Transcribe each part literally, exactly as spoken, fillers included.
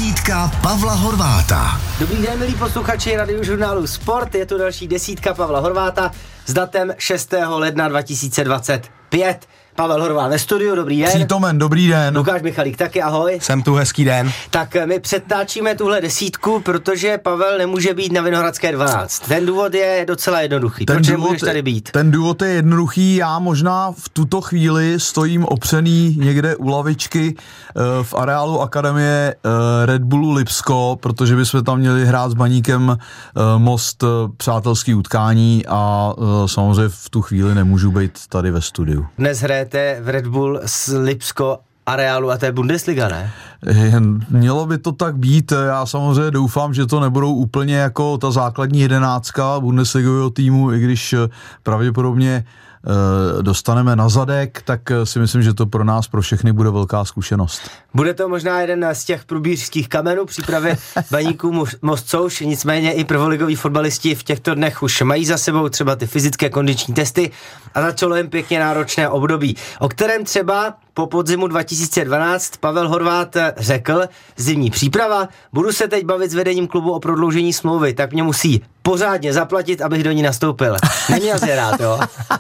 Desítka Pavla Horváta. Dobrý den, milí posluchači Radiožurnálu Sport, je tu další desítka Pavla Horváta s datem šestého ledna dva tisíce dvacet pět. Pavel Horvát ve studiu, dobrý den. Přítomen, dobrý den. Lukáš Michalík taky, ahoj. Jsem tu, hezký den. Tak my předtáčíme tuhle desítku, protože Pavel nemůže být na Vinohradské dvanáct. Ten důvod je docela jednoduchý. Ten Proč důvod, nemůžeš tady být? Ten důvod je jednoduchý, já možná v tuto chvíli stojím opřený někde u lavičky uh, v areálu akademie uh, Red Bullu Lipsko, protože bychom tam měli hrát s Baníkem uh, Most uh, přátelský utkání a uh, samozřejmě v tu chvíli nemůžu být tady ve studiu. Dnes hrajete v Red Bull s Lipsko areálu a to je Bundesliga, ne? Mělo by to tak být, já samozřejmě doufám, že to nebudou úplně jako ta základní jedenáctka Bundesligového týmu, i když pravděpodobně e, dostaneme na zadek, tak si myslím, že to pro nás, pro všechny bude velká zkušenost. Bude to možná jeden z těch průbířských kamenů přípravy Baníků Most Souš, nicméně i prvoligoví fotbalisti v těchto dnech už mají za sebou třeba ty fyzické kondiční testy a začalo jim pěkně náročné období, o kterém třeba po podzimu dva tisíce dvanáct Pavel Horvát řekl: zimní příprava, budu se teď bavit s vedením klubu o prodloužení smlouvy, tak mě musí pořádně zaplatit, abych do ní nastoupil. Neměl jsi rád, jo?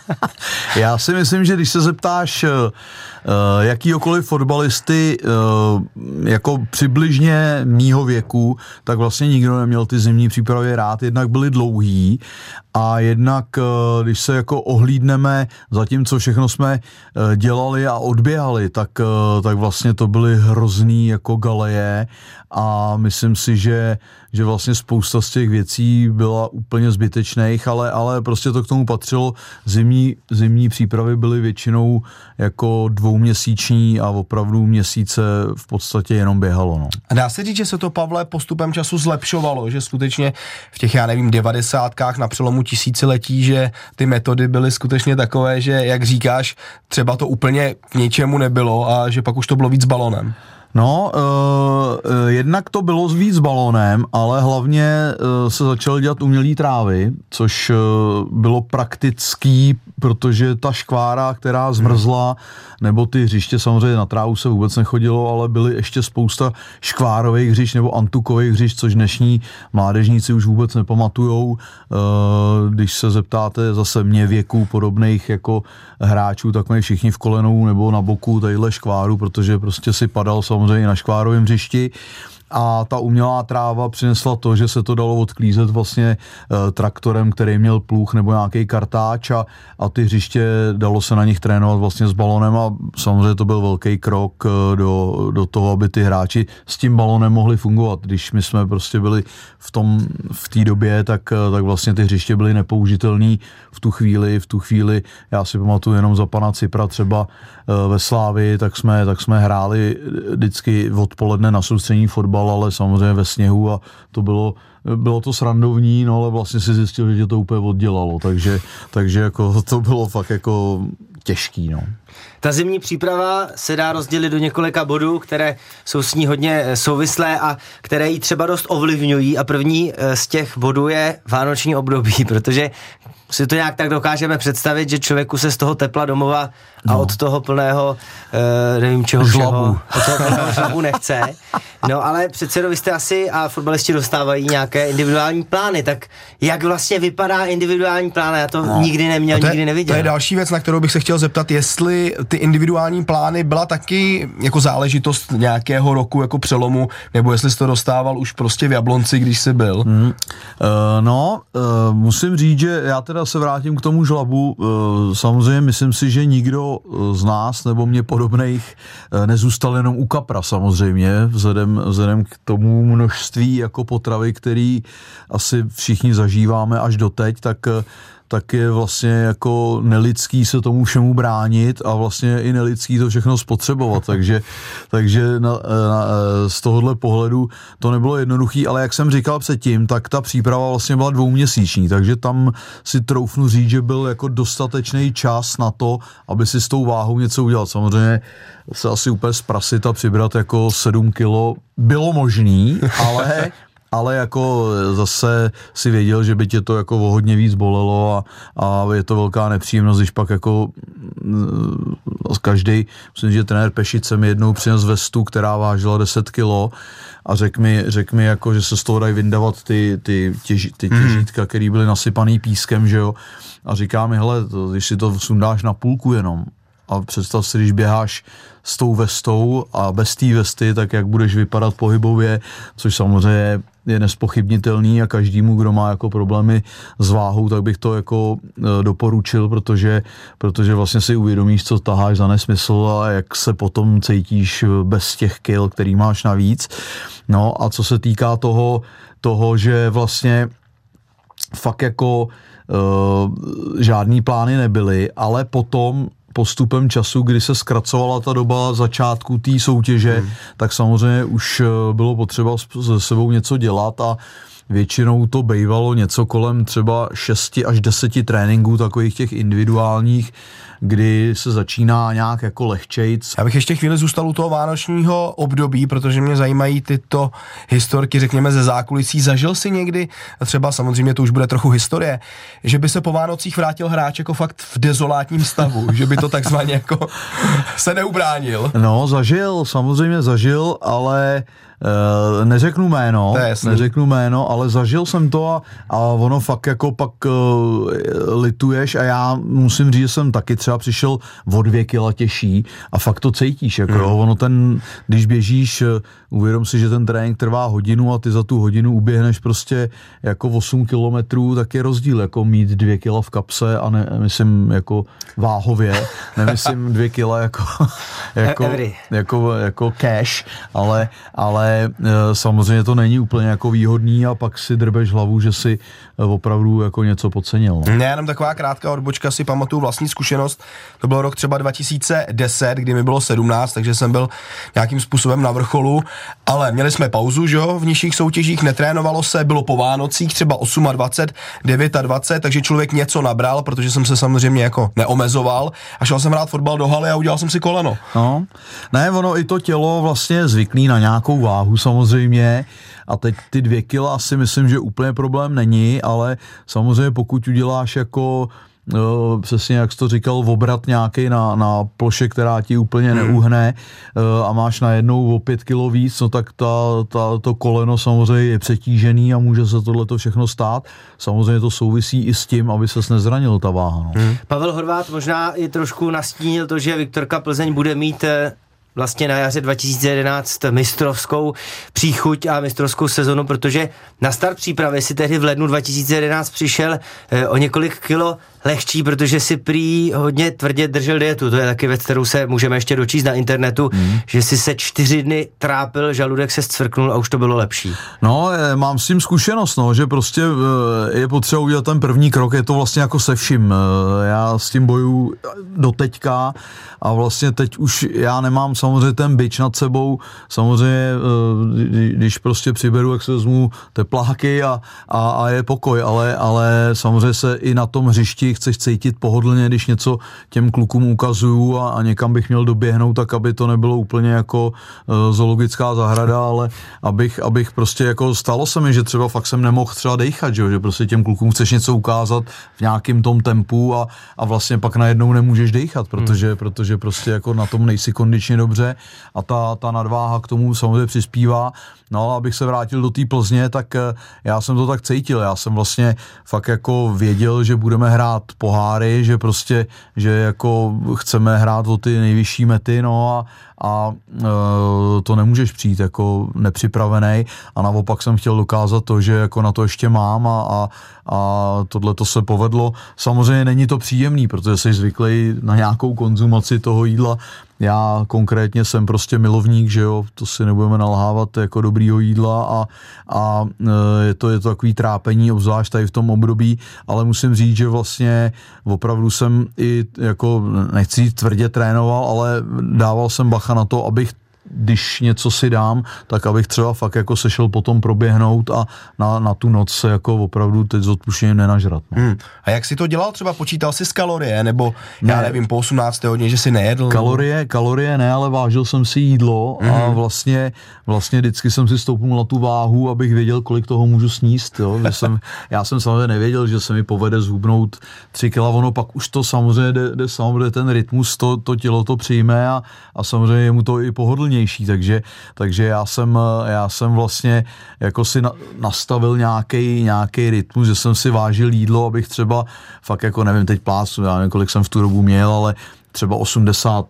Já si myslím, že když se zeptáš uh, jakýhokoliv fotbalisty uh, jako přibližně mýho věku, tak vlastně nikdo neměl ty zimní přípravy rád, jednak byly dlouhý a jednak, uh, když se jako ohlídneme za tím, co všechno jsme uh, dělali a odběhali, tak, uh, tak vlastně to byly hrozný jako galeje a myslím si, že, že vlastně spousta z těch věcí byla úplně zbytečných, ale, ale prostě to k tomu patřilo. Zimní, zimní přípravy byly většinou jako dvouměsíční a opravdu měsíce v podstatě jenom běhalo. No. A dá se říct, že se to, Pavle, postupem času zlepšovalo, že skutečně v těch, já nevím, devadesátkách na přelomu tisíciletí, že ty metody byly skutečně takové, že, jak říkáš, třeba to úplně k ničemu nebylo a že pak už to bylo víc balonem. No, uh, jednak to bylo s víc balónem, ale hlavně uh, se začaly dělat umělý trávy, což uh, bylo praktický, protože ta škvára, která zmrzla, nebo ty hřiště, samozřejmě na trávu se vůbec nechodilo, ale byly ještě spousta škvárových hřišť nebo antukových hřišť, což dnešní mládežníci už vůbec nepamatujou. Uh, když se zeptáte zase mě věku podobných jako hráčů, tak mají všichni v kolenou nebo na boku tadyhle škváru, protože prostě si padal samozřejmě na škvárovém hřišti. A ta umělá tráva přinesla to, že se to dalo odklízet vlastně e, traktorem, který měl plůch nebo nějaký kartáč a, a ty hřiště dalo se na nich trénovat vlastně s balonem a samozřejmě to byl velký krok e, do, do toho, aby ty hráči s tím balonem mohli fungovat. Když my jsme prostě byli v tom, v té době, tak, tak vlastně ty hřiště byly nepoužitelný v tu chvíli, v tu chvíli, já si pamatuju jenom za pana Cipra třeba e, ve Slávii, tak jsme, tak jsme hráli vždycky odpoledne na soustřední fotbal, ale samozřejmě ve sněhu a to bylo, bylo to srandovní, no ale vlastně si zjistil, že tě to úplně oddělalo, takže, takže jako to bylo fakt jako těžký, no. Ta zimní příprava se dá rozdělit do několika bodů, které jsou s ní hodně souvislé a které ji třeba dost ovlivňují a první z těch bodů je vánoční období, protože si to nějak tak dokážeme představit, že člověku se z toho tepla domova a no. od toho plného, uh, nevím čeho žlabu. Od toho plného žlabu nechce. No ale přece vy jste asi a fotbalisti dostávají nějaké individuální plány, tak jak vlastně vypadá individuální plán? Já to no. nikdy neměl, to je, nikdy neviděl. To je další věc, na kterou bych se chtěl zeptat, jestli ty individuální plány byla taky jako záležitost nějakého roku jako přelomu, nebo jestli jsi to dostával už prostě v Jablonci, když jsi byl. Hmm. Uh, no, uh, musím říct, že já teda se vrátím k tomu žlabu. Uh, samozřejmě myslím si, že nikdo z nás nebo mě podobných uh, nezůstal jenom u kapra samozřejmě, vzhledem, vzhledem k tomu množství jako potravy, který asi všichni zažíváme až doteď, tak tak je vlastně jako nelidský se tomu všemu bránit a vlastně i nelidský to všechno spotřebovat, takže, takže na, na, z tohohle pohledu to nebylo jednoduchý, ale jak jsem říkal předtím, tak ta příprava vlastně byla dvouměsíční, takže tam si troufnu říct, že byl jako dostatečný čas na to, aby si s tou váhou něco udělat. Samozřejmě se asi úplně zprasit a přibrat jako sedm kilo bylo možný, ale ale jako zase si věděl, že by tě to jako o hodně víc bolelo a, a je to velká nepříjemnost, když pak jako každý, myslím, že trenér Pešice mi jednou přines vestu, která vážila deset kilo a řekl mi, řek mi jako, že se z toho dají vyndavat ty, ty, těži, ty těžítka, které byly nasypaný pískem, že jo, a říká mi, hele, to, když si to sundáš na půlku jenom a představ si, když běháš s tou vestou a bez té vesty, tak jak budeš vypadat pohybově, což samozřejmě je nespochybnitelný a každému, kdo má jako problémy s váhou, tak bych to jako e, doporučil, protože, protože vlastně si uvědomíš, co taháš za nesmysl a jak se potom cítíš bez těch kil, který máš navíc. No a co se týká toho, toho že vlastně fakt jako e, žádný plány nebyly, ale potom postupem času, kdy se zkracovala ta doba začátku té soutěže, hmm. tak samozřejmě už bylo potřeba se sebou něco dělat a většinou to bývalo něco kolem třeba šesti až deseti tréninků, takových těch individuálních, kdy se začíná nějak jako lehčejc. Já bych ještě chvíli zůstal u toho vánočního období, protože mě zajímají tyto historky, řekněme, ze zákulisí. Zažil si někdy, třeba samozřejmě to už bude trochu historie, že by se po Vánocích vrátil hráč jako fakt v dezolátním stavu, že by to takzvaně jako se neubránil? No, zažil, samozřejmě zažil, ale Uh, neřeknu jméno, neřeknu jméno, ale zažil jsem to a, a ono fakt jako pak uh, lituješ a já musím říct, že jsem taky třeba přišel o dvě kila těžší a fakt to cítíš, jako hmm. jo, ono ten, když běžíš, uh, uvědom si, že ten trénink trvá hodinu a ty za tu hodinu uběhneš prostě jako osm kilometrů, tak je rozdíl, jako mít dvě kila v kapse a ne, myslím jako váhově, nemyslím dvě kila jako jako, jako, jako cash, ale, ale samozřejmě to není úplně jako výhodný a pak si drbeš hlavu, že si opravdu jako něco podcenil. Ne, jenom taková krátká odbočka, si pamatuju vlastní zkušenost, to byl rok třeba dva tisíce deset, kdy mi bylo sedmnáct, takže jsem byl nějakým způsobem na vrcholu, ale měli jsme pauzu, že jo, v nižších soutěžích, netrénovalo se, bylo po Vánocích, třeba dvacet osm, dvacet devět, takže člověk něco nabral, protože jsem se samozřejmě jako neomezoval a šel jsem hrát fotbal do haly a udělal jsem si koleno. No, ne, ono i to tělo vlastně je zvyklý na nějakou váhu samozřejmě a teď ty dvě kila asi myslím, že úplně problém není, ale samozřejmě pokud uděláš jako no, přesně jak jsi to říkal, obrat nějaký na, na ploše, která ti úplně hmm. neuhne a máš najednou o pět kilo víc, no tak ta, ta, to koleno samozřejmě je přetížený a může se tohleto všechno stát. Samozřejmě to souvisí i s tím, aby ses nezranil ta váha. No. Hmm. Pavel Horváth možná i trošku nastínil to, že Viktorka Plzeň bude mít vlastně na jaře dva tisíce jedenáct mistrovskou příchuť a mistrovskou sezonu, protože na start přípravy si tehdy v lednu dva tisíce jedenáct přišel eh, o několik kilo lehčí, protože si prý hodně tvrdě držel dietu. To je taky věc, kterou se můžeme ještě dočíst na internetu, mm. že si se čtyři dny trápil, žaludek se zcvrknul a už to bylo lepší. No, mám s tím zkušenost, no, že prostě je potřeba udělat ten první krok, je to vlastně jako se vším. Já s tím bojuju do teďka a vlastně teď už já nemám samozřejmě ten bič nad sebou, samozřejmě když prostě přiberu, jak se vezmu tepláky a, a, a je pokoj, ale, ale samozřejmě se i na tom hřišti chceš cítit pohodlně, když něco těm klukům ukazuju a, a někam bych měl doběhnout, tak aby to nebylo úplně jako uh, zoologická zahrada, ale abych, abych prostě jako stalo se mi, že třeba fakt jsem nemohl třeba dejchat, že, že prostě těm klukům chceš něco ukázat v nějakým tom tempu a, a vlastně pak najednou nemůžeš dejchat, protože, hmm. protože prostě jako na tom nejsi kondičně dobře a ta, ta nadváha k tomu samozřejmě přispívá. No, abych se vrátil do té Plzně, tak já jsem to tak cítil. Já jsem vlastně fakt jako věděl, že budeme hrát poháry, že prostě, že jako chceme hrát o ty nejvyšší mety, no a, a e, to nemůžeš přijít jako nepřipravený a naopak jsem chtěl dokázat to, že jako na to ještě mám a, a, a tohle to se povedlo. Samozřejmě není to příjemný, protože jsi zvyklý na nějakou konzumaci toho jídla. Já konkrétně jsem prostě milovník, že jo, to si nebudeme nalhávat jako dobrýho jídla a, a je, to, je to takový trápení, obzvlášť tady v tom období, ale musím říct, že vlastně opravdu jsem i jako, nechci tvrdě trénoval, ale dával jsem bacha na to, abych když něco si dám, tak abych třeba fakt jako sešel potom proběhnout a na, na tu noc se jako opravdu teď s odpuštěním nenažrat. No. Hmm. A jak jsi to dělal? Třeba počítal jsi z kalorie, nebo ne. já nevím, po osmnácté hodině, že jsi nejedl? Kalorie, kalorie ne, ale vážil jsem si jídlo mm. a vlastně, vlastně vždycky jsem si stoupnul na tu váhu, abych věděl, kolik toho můžu sníst. Jo? Že jsem, já jsem samozřejmě nevěděl, že se mi povede zhubnout tři kila, ono pak už to samozřejmě jde, jde samozřejmě ten rytmus, to, to tělo to přijme a, a samozřejmě je mu to i pohodlnější, takže, takže já jsem, já jsem vlastně jako si na, nastavil nějaký nějaký rytmus, že jsem si vážil jídlo, abych třeba fakt jako nevím, teď plácu, já nevím, kolik jsem v tu dobu měl, ale třeba osmdesát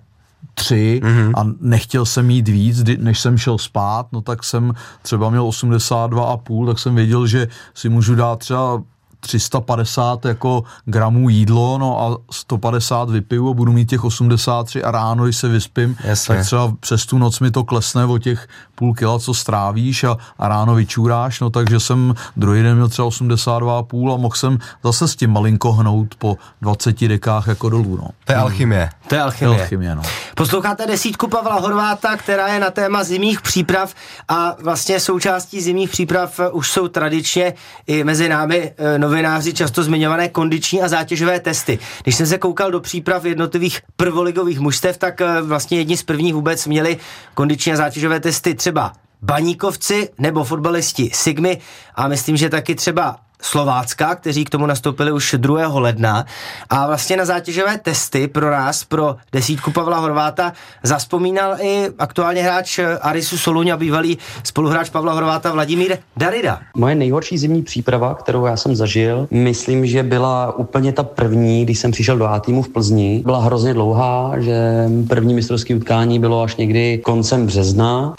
tři mm-hmm. a nechtěl jsem jít víc, než jsem šel spát, no tak jsem třeba měl osmdesát dva a půl, tak jsem věděl, že si můžu dát třeba tři sta padesát jako gramů jídlo, no a sto padesát vypiju a budu mít těch osmdesát tři a ráno, když se vyspím, Jasně. tak třeba přes tu noc mi to klesne o těch půl kila, co strávíš a, a ráno vyčůráš, no takže jsem druhý den měl třeba osmdesát dva a půl a mohl jsem zase s tím malinko hnout po dvaceti dekách jako dolů, no. To je alchymie. To je alchymie. To je alchymie, no. Posloucháte desítku Pavla Horváta, která je na téma zimních příprav a vlastně součástí zimních příprav už jsou tradičně i mezi námi novináři často zmiňované kondiční a zátěžové testy. Když jsem se koukal do příprav jednotlivých prvoligových mužstev, tak vlastně jedni z prvních vůbec měli kondiční a zátěžové testy třeba baníkovci nebo fotbalisti Sigmy a myslím, že taky třeba Slovácka, kteří k tomu nastoupili už druhého ledna a vlastně na zátěžové testy pro nás, pro desítku Pavla Horváta zazpomínal i aktuálně hráč Arisu Soluň a bývalý spoluhráč Pavla Horváta Vladimír Darida. Moje nejhorší zimní příprava, kterou já jsem zažil, myslím, že byla úplně ta první, když jsem přišel do A týmu v Plzni. Byla hrozně dlouhá, že první mistrovské utkání bylo až někdy koncem března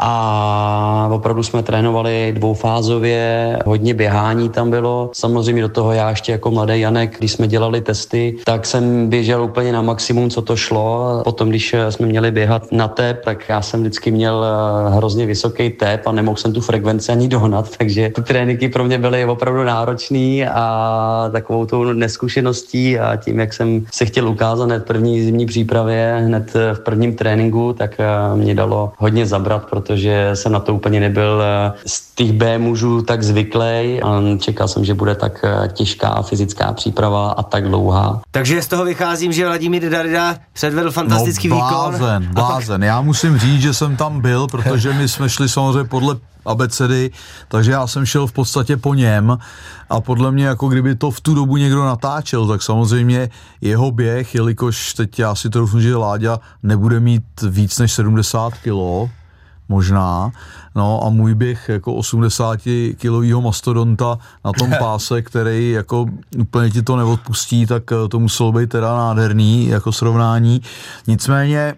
a opravdu jsme trénovali dvoufázově, hodně běhání tam bylo. Samozřejmě do toho já ještě jako mladý Janek, když jsme dělali testy, tak jsem běžel úplně na maximum, co to šlo. Potom, když jsme měli běhat na tep, tak já jsem vždycky měl hrozně vysoký tep a nemohl jsem tu frekvenci ani dohnat, takže ty tréninky pro mě byly opravdu náročný a takovou tou neskušeností a tím, jak jsem se chtěl ukázat hned v první zimní přípravě, hned v prvním tréninku, tak mě dalo hodně zabrat, protože jsem na to úplně nebyl z těch B mužů tak zvyklý a čekal jsem, že bude tak těžká fyzická příprava a tak dlouhá. Takže z toho vycházím, že Vladimír Darida předvedl fantastický no, výkon. Blázen, blázen. Pak... Já musím říct, že jsem tam byl, protože my jsme šli samozřejmě podle abecedy, takže já jsem šel v podstatě po něm a podle mě, jako kdyby to v tu dobu někdo natáčel, tak samozřejmě jeho běh, jelikož teď já si to doufám, že Láďa nebude mít víc než sedmdesát kilo, možná, no a můj běh jako osmdesátikilovýho mastodonta na tom páse, který jako úplně ti to neodpustí, tak to muselo být teda nádherný jako srovnání. Nicméně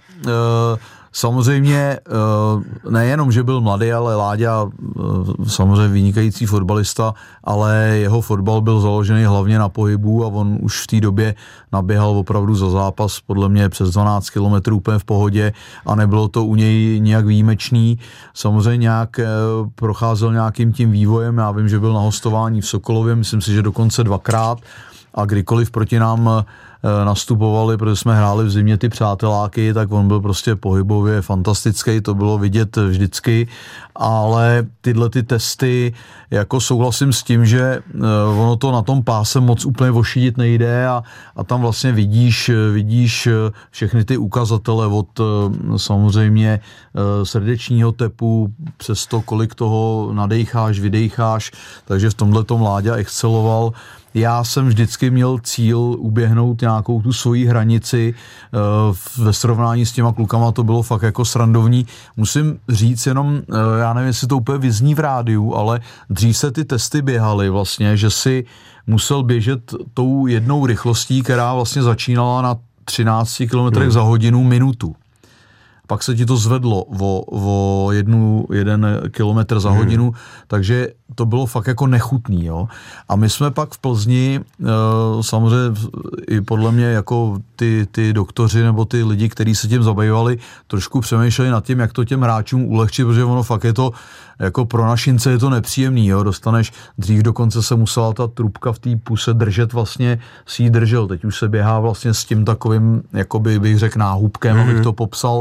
samozřejmě nejenom, že byl mladý, ale Láďa samozřejmě vynikající fotbalista, ale jeho fotbal byl založený hlavně na pohybu a on už v té době naběhal opravdu za zápas podle mě přes dvanáct kilometrů úplně v pohodě a nebylo to u něj nějak výjimečný. Samozřejmě nějak procházel nějakým tím vývojem, já vím, že byl na hostování v Sokolově, myslím si, že dokonce dvakrát a kdykoliv proti nám nastupovali, protože jsme hráli v zimě ty přáteláky, tak on byl prostě pohybově fantastický, to bylo vidět vždycky, ale tyhle ty testy, jako souhlasím s tím, že ono to na tom páse moc úplně ošidit nejde a, a tam vlastně vidíš, vidíš všechny ty ukazatele od samozřejmě srdečního tepu přes to, kolik toho nadejcháš, vydejcháš, takže v tomhletom Láďa exceloval. Já jsem vždycky měl cíl uběhnout nějakou tu svoji hranici, ve srovnání s těma klukama to bylo fakt jako srandovní. Musím říct jenom, já nevím, jestli to úplně vyzní v rádiu, ale dřív se ty testy běhaly vlastně, že si musel běžet tou jednou rychlostí, která vlastně začínala na třinácti kilometrech hmm. za hodinu minutu. Pak se ti to zvedlo o, o jednu, jeden kilometr za hmm. hodinu, takže to bylo fakt jako nechutný, jo. A my jsme pak v Plzni, e, samozřejmě i podle mě jako ty, ty doktoři nebo ty lidi, kteří se tím zabývali, trošku přemýšleli nad tím, jak to těm hráčům ulehčit, protože ono fakt je to, jako pro našince je to nepříjemný, jo. Dostaneš, dřív dokonce se musela ta trubka v té puse držet, vlastně si ji držel, teď už se běhá vlastně s tím takovým, jakoby bych řekl náhubkem, hmm. abych to popsal,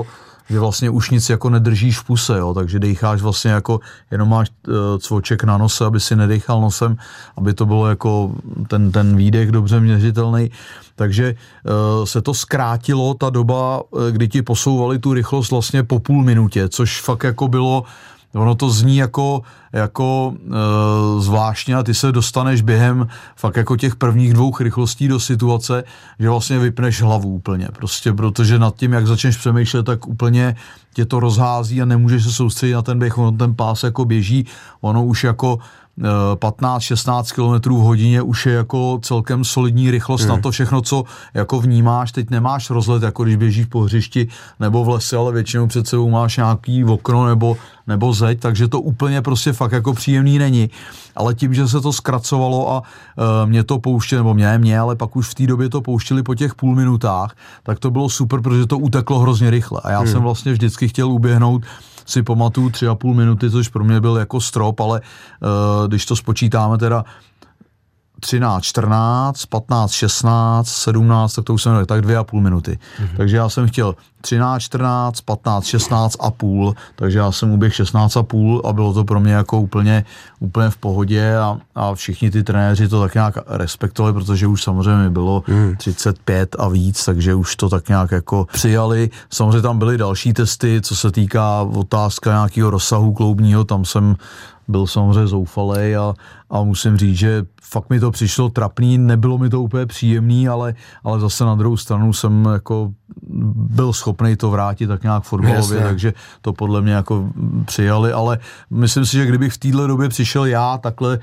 že vlastně už nic jako nedržíš v puse, jo, takže dejcháš vlastně jako, jenom máš uh, cvoček na nose, aby si nedechal nosem, aby to bylo jako ten, ten výdech dobře měřitelný. Takže uh, se to zkrátilo, ta doba, kdy ti posouvali tu rychlost vlastně po půl minutě, což fakt jako bylo, ono to zní jako, jako e, zvláštně a ty se dostaneš během fakt jako těch prvních dvou rychlostí do situace, že vlastně vypneš hlavu úplně, prostě protože nad tím, jak začneš přemýšlet, tak úplně tě to rozhází a nemůžeš se soustředit na ten běh, ono ten pás jako běží, ono už jako patnáct šestnáct kilometrů v hodině už je jako celkem solidní rychlost hmm. na to všechno, co jako vnímáš. Teď nemáš rozhled, jako když běžíš po hřišti nebo v lese, ale většinou před sebou máš nějaký okno nebo, nebo zeď, takže to úplně prostě fakt jako příjemný není. Ale tím, že se to zkracovalo a e, mě to pouštěli, nebo mě, mě, ale pak už v té době to pouštěli po těch půl minutách, tak to bylo super, protože to uteklo hrozně rychle. A já hmm. jsem vlastně vždycky chtěl uběhnout, si pamatuju tři a půl minuty, což pro mě byl jako strop, ale uh, když to spočítáme teda třináct, čtrnáct, patnáct, šestnáct, sedmnáct, tak to už jsem tak dvě a půl minuty. Mm-hmm. Takže já jsem chtěl třináct, čtrnáct, patnáct, šestnáct a půl, takže já jsem uběhl šestnáct a půl a bylo to pro mě jako úplně, úplně v pohodě a, a všichni ty trenéři to tak nějak respektovali, protože už samozřejmě bylo mm. třicet pět a víc, takže už to tak nějak jako přijali. Samozřejmě tam byly další testy, co se týká otázka nějakého rozsahu kloubního, tam jsem byl samozřejmě zoufalej a, a musím říct, že fakt mi to přišlo trapný, nebylo mi to úplně příjemný, ale, ale zase na druhou stranu jsem jako byl schopný to vrátit tak nějak fotbalově, takže to podle mě jako přijali, ale myslím si, že kdybych v téhle době přišel já takhle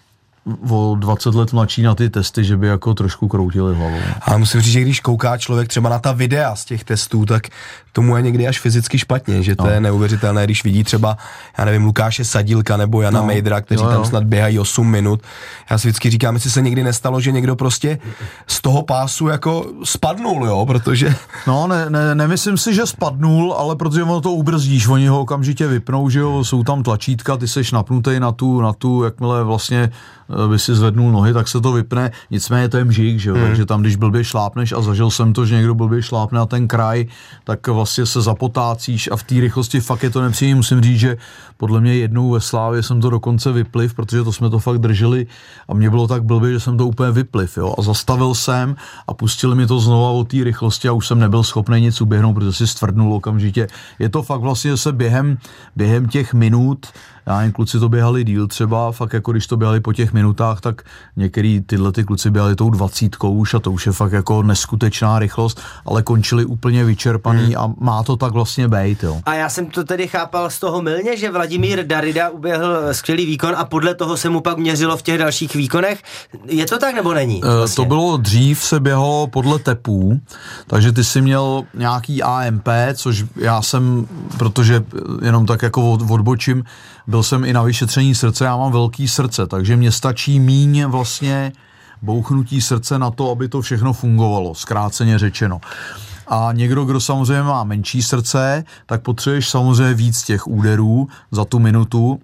o dvacet let mladší na ty testy, že by jako trošku kroutili hlavou. Ale musím říct, že když kouká člověk třeba na ta videa z těch testů, tak tomu je někdy až fyzicky špatně, že to no. je neuvěřitelné, když vidí třeba, já nevím, Lukáše Sadílka nebo Jana no. Mejdra, kteří jo, jo. tam snad běhají osm minut. Já si vždycky říkám, jestli se někdy nestalo, že někdo prostě z toho pásu jako spadnul, jo, protože... No, ne, ne, nemyslím si, že spadnul, ale protože ono to ubrzdíš, oni ho okamžitě vypnou, že jo, jsou tam tlačítka, ty seš napnutej na tu, na tu, jakmile vlastně by si zvednul nohy, tak se to vypne, nicméně to je mžík, že jo, hmm. takže tam, když blbě šlápneš a zažil jsem to, že někdo blbě šlápne na ten kraj, tak vlastně se zapotácíš a v té rychlosti fakt je to nepříjemné. Musím říct, že podle mě jednou ve Slávě jsem to dokonce vypliv, protože to jsme to fakt drželi a mě bylo tak blbě, že jsem to úplně vypliv, jo, a zastavil jsem a pustili mi to znova o té rychlosti a už jsem nebyl schopný nic uběhnout, protože si stvrdnul okamžitě. Je to fakt vlastně, že se během, během těch minut, já jen kluci to běhali díl třeba, fakt jako když to běhali po těch minutách, tak některý tyhle ty kluci běhali tou dvacítkou už a to už je fakt jako neskutečná rychlost, ale končili úplně vyčerpaný hmm. a má to tak vlastně bejt, jo. A já jsem to tedy chápal z toho mylně, že Vladimír Darida uběhl skvělý výkon a podle toho se mu pak měřilo v těch dalších výkonech. Je to tak nebo není? Vlastně? To bylo dřív, se běhalo podle tepů, takže ty jsi měl nějaký A M P, což já jsem, protože jenom tak jako od, odbočím, byl jsem i na vyšetření srdce, já mám velký srdce, takže mě stačí míň vlastně bouchnutí srdce na to, aby to všechno fungovalo, zkráceně řečeno. A někdo, kdo samozřejmě má menší srdce, tak potřebuješ samozřejmě víc těch úderů za tu minutu.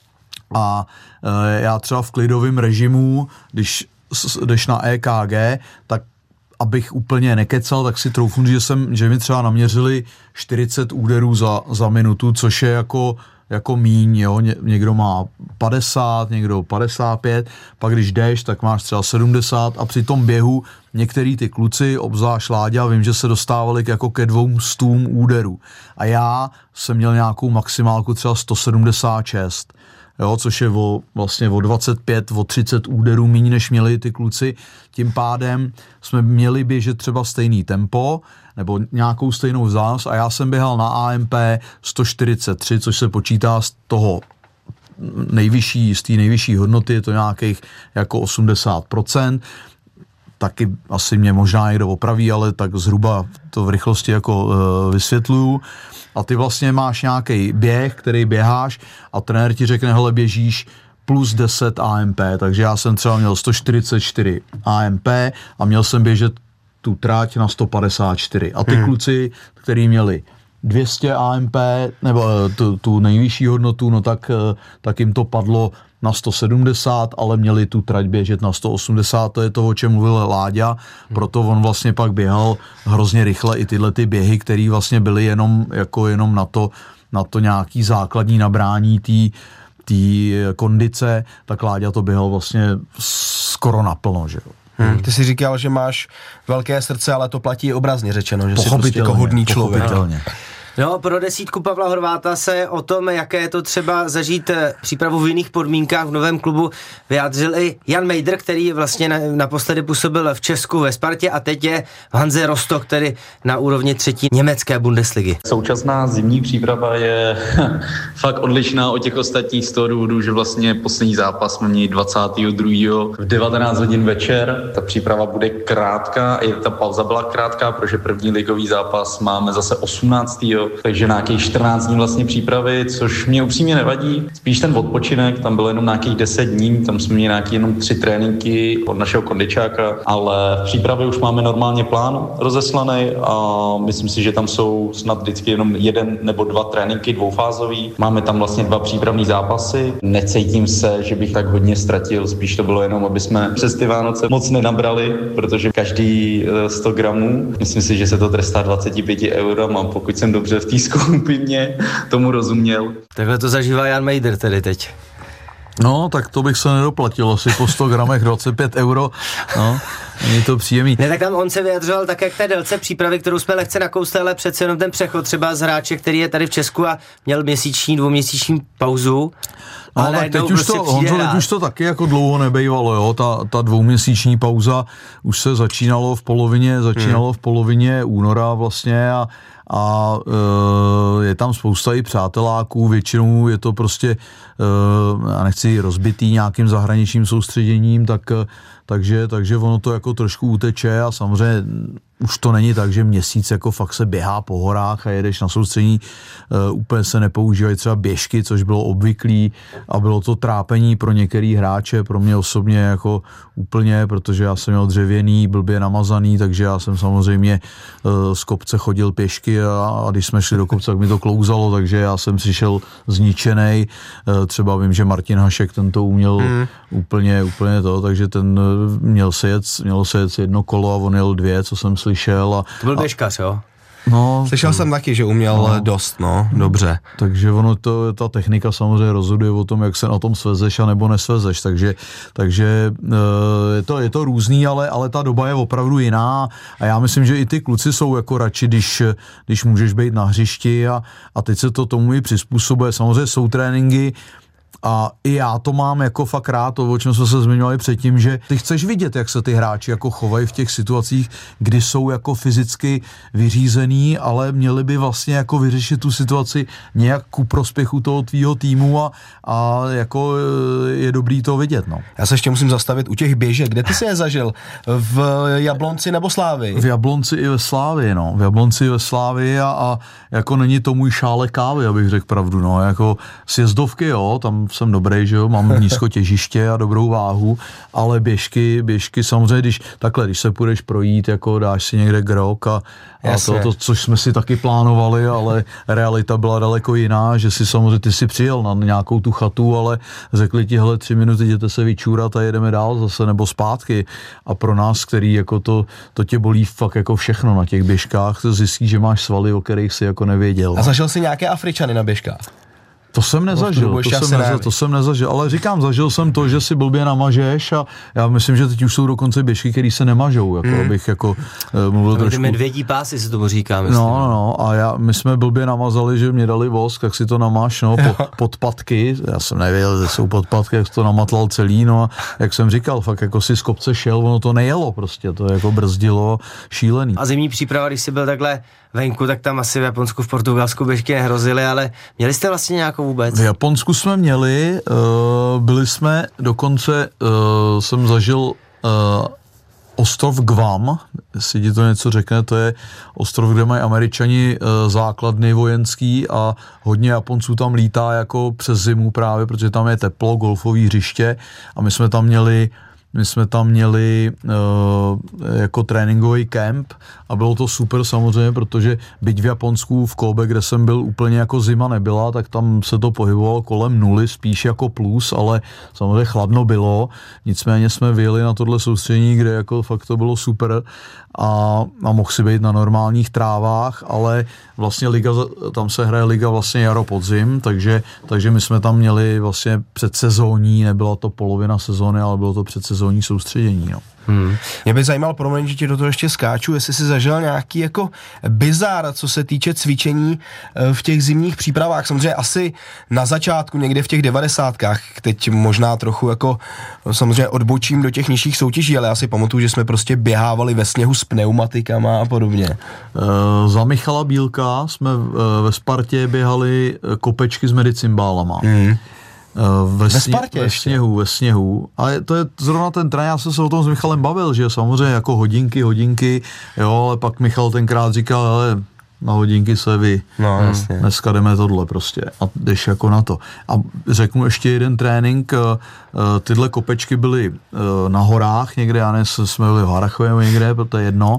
A e, já třeba v klidovém režimu, když jdeš na E K G, tak abych úplně nekecal, tak si troufnu, že, jsem, že mi třeba naměřili čtyřicet úderů za, za minutu, což je jako jako míň, jo, Ně, někdo má padesát, někdo padesát pět, pak když jdeš, tak máš třeba sedmdesát a při tom běhu některý ty kluci, obzvlášť Láďa, vím, že se dostávali jako ke dvou stům úderů a já jsem měl nějakou maximálku třeba sto sedmdesát šest, jo, což je o, vlastně o dvacet pět, o třicet úderů míň, než měli ty kluci, tím pádem jsme měli běžet třeba stejný tempo, nebo nějakou stejnou vzdálenost a já jsem běhal na A M P sto čtyřicet tři, což se počítá z toho nejvyšší, z té nejvyšší hodnoty, je to nějakých jako osmdesát procent, taky asi mě možná někdo opraví, ale tak zhruba to v rychlosti jako uh, vysvětluju. A ty vlastně máš nějaký běh, který běháš a trenér ti řekne, hele, běžíš plus deset A M P, takže já jsem třeba měl sto čtyřicet čtyři A M P a měl jsem běžet tu tráť na sto padesát čtyři. A ty hmm. kluci, kteří měli dvě stě A M P, nebo tu, tu nejvyšší hodnotu, no tak, tak jim to padlo na sto sedmdesát, ale měli tu trať běžet na sto osmdesát, to je to, o čem mluvil Láďa, proto on vlastně pak běhal hrozně rychle i tyhle ty běhy, které vlastně byly jenom, jako jenom na to, na to nějaký základní nabrání té kondice, tak Láďa to běhal vlastně skoro naplno, že jo. Hmm. Ty jsi říkal, že máš velké srdce, ale to platí obrazně řečeno, že jsi prostě jako hodný člověk. No, pro desítku Pavla Horváta se o tom, jaké je to třeba zažít přípravu v jiných podmínkách v novém klubu, vyjádřil i Jan Mejdr, který vlastně na, naposledy působil v Česku ve Spartě a teď je v Hanze Rostock, tedy na úrovni třetí německé Bundesligy. Současná zimní příprava je fakt odlišná od těch ostatních z toho důvodu, že vlastně poslední zápas jsme měli dvacátého druhého v devatenáct hodin večer. Ta příprava bude krátká, i ta pauza byla krátká, protože první ligový zápas máme zase osmnáctého takže nějakých čtrnáct dní vlastně přípravy, což mě upřímně nevadí. Spíš ten odpočinek, tam bylo jenom nějakých deset dní, tam jsme měli nějaký jenom tři tréninky od našeho kondičáka, ale v přípravě už máme normálně plán rozeslaný a myslím si, že tam jsou snad vždycky jenom jeden nebo dva tréninky dvoufázový. Máme tam vlastně dva přípravní zápasy. Necítím se, že bych tak hodně ztratil, spíš to bylo jenom, aby jsme přes ty Vánoce moc nenabrali, protože každý sto gramů, myslím si, že se to trestá dvacet pět eurama, pokud jsem dobře v té skupině tomu rozuměl. Takhle to zažívá Jan Mejdr tedy teď. No, tak to bych se nedoplatil, asi po sto gramech dvacet pět euro, no, je to příjemný. Ne, tak tam on se vyjadřoval tak, jak té délce přípravy, kterou jsme lehce nakousli, ale přece jenom ten přechod třeba z hráče, který je tady v Česku a měl měsíční, dvouměsíční pauzu. No, tak teď už, to, Honzo, teď už to taky jako dlouho nebejvalo, jo, ta, ta dvouměsíční pauza už se začínalo v polovině, začínalo hmm. v polovině února vlastně a a e, je tam spousta i přáteláků, většinou je to prostě, e, já nechci rozbitý nějakým zahraničním soustředěním, tak, takže, takže ono to jako trošku uteče a samozřejmě už to není tak, že měsíc jako fakt se běhá po horách a jedeš na soustředění, e, úplně se nepoužívají třeba běžky, což bylo obvyklý a bylo to trápení pro některý hráče, pro mě osobně jako úplně, protože já jsem měl dřevěný, blbě namazaný, takže já jsem samozřejmě e, z kopce chodil pěšky a, a když jsme šli do kopce, tak mi to klouzalo, takže já jsem přišel zničenej, e, třeba vím, že Martin Hašek ten to uměl mm. úplně, úplně to, takže ten měl se jet, mělo se jet jedno kolo a on jel dvě, co jsem slyšel. A, to byl běžkař, jo? No, slyšel jsem taky, že uměl no, dost, no, dobře. Takže ono to, ta technika samozřejmě rozhoduje o tom, jak se na tom svezeš a nebo nesvezeš, takže, takže je, to, je to různý, ale, ale ta doba je opravdu jiná a já myslím, že i ty kluci jsou jako radši, když, když můžeš být na hřišti a, a teď se to tomu i přizpůsobuje. Samozřejmě jsou tréninky, a i já to mám jako fakt rád, to, o čem jsme se zmiňovali předtím, že ty chceš vidět, jak se ty hráči jako chovají v těch situacích, kdy jsou jako fyzicky vyřízený, ale měli by vlastně jako vyřešit tu situaci nějak ku prospěchu toho tvýho týmu a, a jako je dobrý to vidět, no. Já se ještě musím zastavit u těch běžek. Kde ty jsi je zažil? V Jablonci nebo Slávii? V Jablonci i ve Slávii, no. V Jablonci i ve Slávii a, a jako není to můj šále kávy, abych řekl pravdu, no. Jako sjezdovky, jo, tam jsem dobrý, že jo, mám nízko těžiště a dobrou váhu, ale běžky, běžky samozřejmě, když takhle, když se půjdeš projít, jako dáš si někde grok a, a to, to, což jsme si taky plánovali, ale realita byla daleko jiná, že si samozřejmě, ty si přijel na nějakou tu chatu, ale řekli ti, hele, tři minuty jděte se vyčůrat a jedeme dál zase, nebo zpátky. A pro nás, který jako to, to tě bolí fakt jako všechno na těch běžkách, to zjistí, že máš svaly, o kterých si jako nevěděl. A zažil jsi nějaké Afričany na běžkách? To jsem nezažil, to jsem, nezažil to jsem nezažil, ale říkám, zažil jsem to, že si blbě namažeš a já myslím, že teď už jsou dokonce běžky, které se nemažou, jako mm. abych jako uh, mluvil no, trošku. Ty medvědí pásy se tomu říká, myslím. No, no, no, a já, my jsme blbě namazali, že mě dali vosk, tak si to namáš, no, po, podpatky, já jsem nevěděl, že jsou podpatky, jak to namatlal celý, no a jak jsem říkal, fakt jako si z kopce šel, ono to nejelo prostě, to jako brzdilo šílený. A zimní příprava, když jsi byl takhle venku, tak tam asi v Japonsku, v Portugalsku běžky nehrozily, ale měli jste vlastně nějakou vůbec? V Japonsku jsme měli, uh, byli jsme, dokonce uh, jsem zažil uh, ostrov Guam, jestli ti to něco řekne, to je ostrov, kde mají Američani uh, základny vojenský a hodně Japonců tam lítá jako přes zimu právě, protože tam je teplo, golfový hřiště a my jsme tam měli my jsme tam měli uh, jako tréninkový kemp a bylo to super samozřejmě, protože byť v Japonsku v Kobe, kde jsem byl, úplně jako zima nebyla, tak tam se to pohybovalo kolem nuly, spíš jako plus, ale samozřejmě chladno bylo, nicméně jsme vyjeli na tohle soustředění, kde jako fakt to bylo super a, a mohl si být na normálních trávách, ale vlastně liga, tam se hraje liga vlastně jaro-podzim, takže, takže my jsme tam měli vlastně předsezónní, nebyla to polovina sezóny, ale bylo to předsezónní soustředění. No. Hmm. Mě by zajímal, promiň, že ti do toho ještě skáču, jestli jsi zažil nějaký jako bizár, co se týče cvičení v těch zimních přípravách. Samozřejmě asi na začátku, někde v těch devadesátkách, teď možná trochu jako samozřejmě odbočím do těch nižších soutěží, ale já si pamatuju, že jsme prostě běhávali ve sněhu s pneumatikama a podobně. E, za Michala Bílka jsme ve Spartě běhali kopečky s medicimbálama. Hmm. Ve, ve, sně, Spartě ve sněhu, ve sněhu. Ale to je zrovna ten trénink, já jsem se o tom s Michalem bavil, že samozřejmě jako hodinky, hodinky, jo, ale pak Michal tenkrát říkal, ale na hodinky se vy, no, jasně. Dneska jdeme tohle prostě a jdeš jako na to. A řeknu ještě jeden trénink, tyhle kopečky byly na horách někde, já nevím, jsme byli v Harachově nebo někde, to je jedno,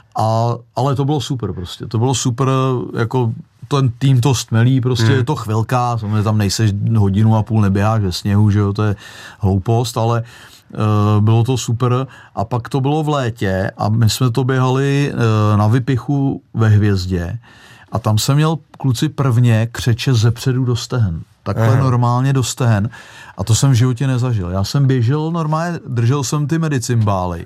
a, ale to bylo super prostě, to bylo super, jako ten tým to stmelí, prostě hmm. je to chvilka, samozřejmě tam nejseš hodinu a půl neběháš ve sněhu, že jo, to je hloupost, ale uh, bylo to super a pak to bylo v létě a my jsme to běhali uh, na Vypichu ve Hvězdě a tam jsem měl kluci prvně křeče zepředu do stehen, takhle Aha. normálně do stehen a to jsem v životě nezažil. Já jsem běžel normálně, držel jsem ty medicimbály.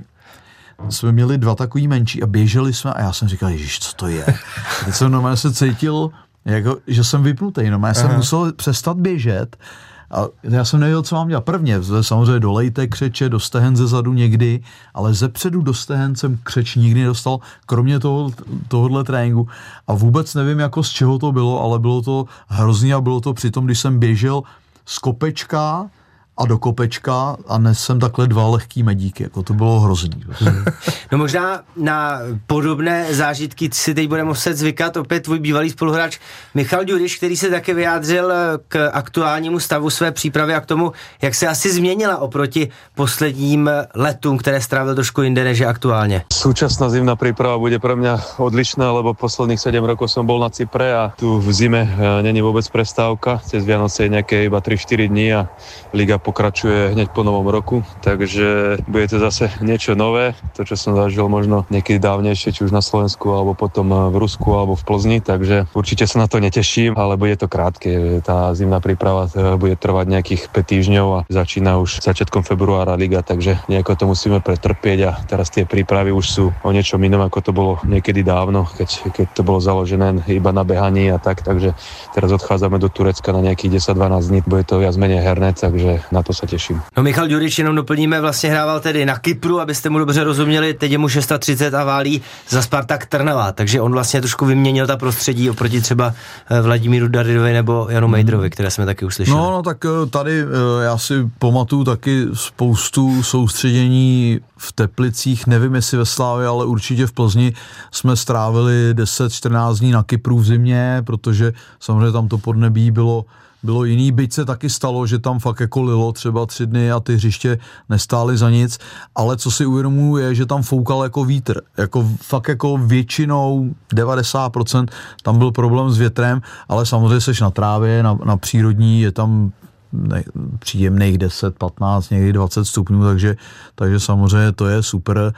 Jsme měli dva takový menší a běželi jsme a já jsem říkal, ježiš, co to je? Teď jsem normálně se cítil, jako, že jsem vypnutý, normálně jsem musel přestat běžet a já jsem nevěděl, co mám dělat. Prvně, samozřejmě dolejte křeče, do stehen ze zadu někdy, ale ze předu do stehen jsem křeč nikdy nedostal, kromě toho, tohohle tréninku a vůbec nevím, jako z čeho to bylo, ale bylo to hrozný a bylo to přitom, když jsem běžel z kopečka a do kopečka a nesem takhle dva lehký medíky, jako to bylo hrozný. No možná na podobné zážitky si teď bude muset zvykat opět tvůj bývalý spoluhráč Michal Ďuriš, který se také vyjádřil k aktuálnímu stavu své přípravy a k tomu, jak se asi změnila oproti posledním letům, které strávil trošku jinde než je aktuálně. Súčasná zimná príprava bude pre mňa odlišná, lebo posledných sedem rokov som bol na Cypre a tu v zime není vôbec prestávka, cez Vianoce je nejaké iba tri štyri dní a liga pokračuje hneď po novom roku, takže bude to zase niečo nové, to čo som zažil možno niekedy dávnejšie, či už na Slovensku, alebo potom v Rusku, alebo v Plzni, takže určite sa na to neteším, ale bude to krátke. Tá zimná príprava bude trvať nejakých päť týždňov a začína už začiatkom februára liga, takže nejako to musíme pretrpieť a teraz tie prípravy už sú o niečom inom, ako to bolo niekedy dávno, keď, keď to bolo založené iba na behaní a tak, takže teraz odchádzame do Turecka na nejakých desať dvanásť dní, bude to viac menej herné, takže na to se těším. No Michal Ďurič, jenom doplníme, vlastně hrával tedy na Kypru, abyste mu dobře rozuměli, teď je mu třicet šest a válí za Spartak Trnava, takže on vlastně trošku vyměnil ta prostředí oproti třeba Vladimíru Daridovi nebo Janu Mejdrovi, které jsme taky uslyšeli. No, no tak tady já si pamatuju taky spoustu soustředění v Teplicích, nevím jestli ve Slávě, ale určitě v Plzni jsme strávili deset čtrnáct dní na Kypru v zimě, protože samozřejmě tam to podnebí bylo bylo jiný, byť se taky stalo, že tam fakt jako lilo třeba tři dny a ty hřiště nestály za nic, ale co si uvědomuji je, že tam foukal jako vítr, jako fakt jako většinou devadesát procent tam byl problém s větrem, ale samozřejmě seš na trávě, na, na přírodní, je tam ne, příjemných deset, patnáct, někdy dvacet stupňů, takže, takže samozřejmě to je super. E,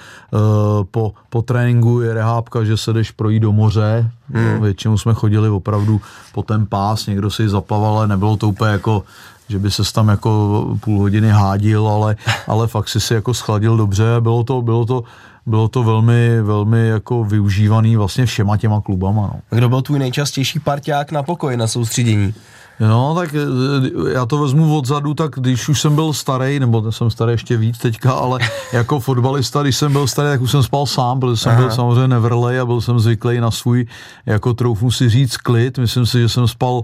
po, po tréninku je rehábka, že se jdeš projít do moře, hmm. většinou jsme chodili opravdu po ten pás, někdo si zaplaval, ale nebylo to úplně jako, že by ses tam jako půl hodiny hádil, ale, ale fakt si si jako schladil dobře, bylo to, bylo to bylo to velmi, velmi jako využívaný vlastně všema těma klubama. No. Kdo byl tvůj nejčastější parťák na pokoji, na soustředění? No, tak já to vezmu odzadu, tak když už jsem byl starý, nebo jsem starý ještě víc teďka, ale jako fotbalista, když jsem byl starý, tak už jsem spal sám, protože jsem Aha. byl samozřejmě nevrlej a byl jsem zvyklý na svůj, jako troufnu si říct, klid. Myslím si, že jsem spal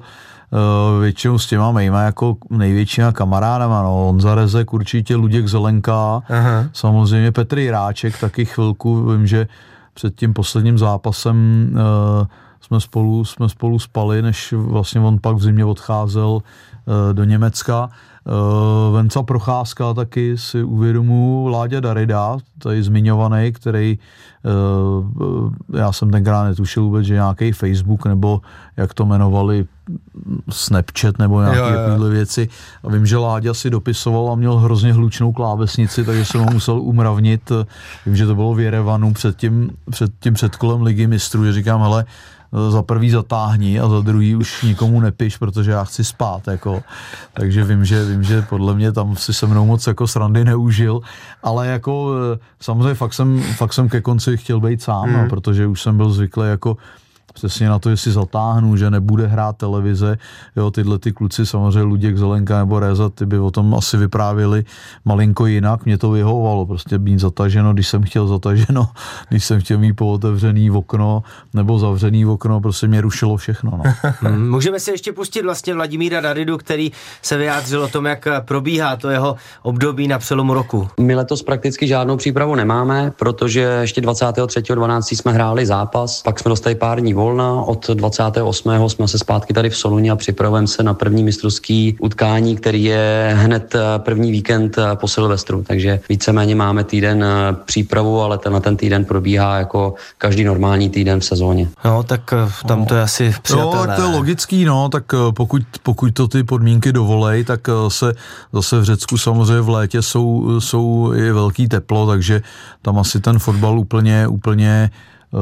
uh, většinou s těma mejma jako největšíma kamarádama, no, Honza Rezek, určitě Luděk Zelenka, Aha. samozřejmě Petr Jiráček, taky chvilku, vím, že před tím posledním zápasem uh, jsme spolu, jsme spolu spali, než vlastně on pak v zimě odcházel do Německa. Venca Procházka taky si uvědomuji, Láďa Darida, tady zmiňovaný, který já jsem tenkrát netušil vůbec, že nějaký Facebook nebo jak to jmenovali, Snapchat nebo nějaké takovéhle věci. A vím, že Láďa si dopisoval a měl hrozně hlučnou klávesnici, takže jsem ho musel umravnit. Vím, že to bylo v Jerevanu před tím, před tím předkolem Ligy mistrů, že říkám, hele, za prvý zatáhni a za druhý už nikomu nepiš, protože já chci spát, jako. Takže vím, že vím, že podle mě tam si se mnou moc jako srandy neužil, ale jako samozřejmě fakt jsem, fakt jsem ke konci chtěl být sám, hmm. no, protože už jsem byl zvyklý jako přesně na to, jestli zatáhnu, že nebude hrát televize. Jo, tyhle ty kluci, samozřejmě Luděk Zelenka nebo Réza, ty by o tom asi vyprávěli malinko jinak. Mě to vyhovovalo, prostě být zataženo, když jsem chtěl zataženo, když jsem chtěl mít pootevřený okno nebo zavřený okno, prostě mě rušilo všechno. No. Hmm, můžeme si ještě pustit vlastně Vladimíra Daridu, který se vyjádřil o tom, jak probíhá to jeho období na přelomu roku. My letos prakticky žádnou přípravu nemáme, protože ještě dvacátého třetího dvanáctého jsme hráli zápas, pak jsme dostali pár dní volna, od dvacátého osmého jsme se zpátky tady v Soluni a připravujeme se na první mistrovský utkání, který je hned první víkend po Silvestru, takže víceméně máme týden přípravu, ale ten na ten týden probíhá jako každý normální týden v sezóně. No, tak tam to je asi přijatelné. No, tak to je logický, no, tak pokud, pokud to ty podmínky dovolej, tak se zase v Řecku samozřejmě v létě jsou, jsou i velký teplo, takže tam asi ten fotbal úplně, úplně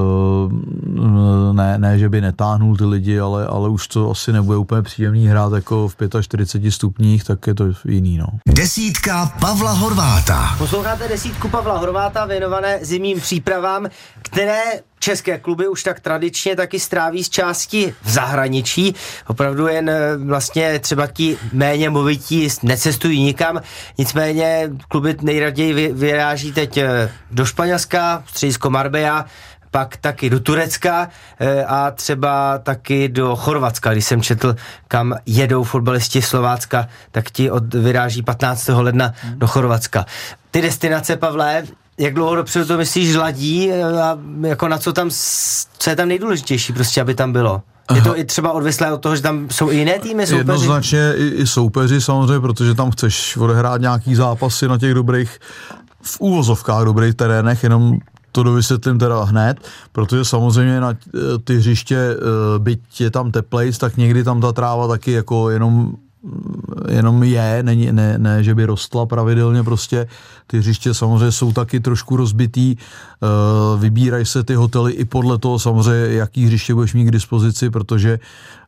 ne, ne, že by netáhnul ty lidi, ale, ale už to asi nebude úplně příjemný hrát jako v čtyřiceti pěti stupních, tak je to jiný, no. Desítka Pavla Horváta. Posloucháte desítku Pavla Horváta věnované zimním přípravám, které české kluby už tak tradičně taky stráví z části v zahraničí. Opravdu jen vlastně třeba ti méně movití necestují nikam. Nicméně kluby nejraději vyráží teď do Španělska, středisko Marbella, pak taky do Turecka a třeba taky do Chorvatska. Když jsem četl, kam jedou fotbalisti Slovácka, tak ti od vyráží patnáctého ledna do Chorvatska. Ty destinace, Pavle, jak dlouho dopředu to myslíš ladí a jako na co tam, co je tam nejdůležitější prostě, aby tam bylo? Je to i třeba odvislé od toho, že tam jsou i jiné týmy, soupeři? Jednoznačně i, i soupeři samozřejmě, protože tam chceš odehrát nějaký zápasy na těch dobrých, v úvozovkách dobrých terénech, jenom to dovysvětlím teda hned, protože samozřejmě na ty hřiště, byť je tam teplejc, tak někdy tam ta tráva taky jako jenom jenom je, ne, ne, ne, že by rostla pravidelně, prostě ty hřiště samozřejmě jsou taky trošku rozbitý, uh, vybírají se ty hotely i podle toho samozřejmě, jaký hřiště budeš mít k dispozici, protože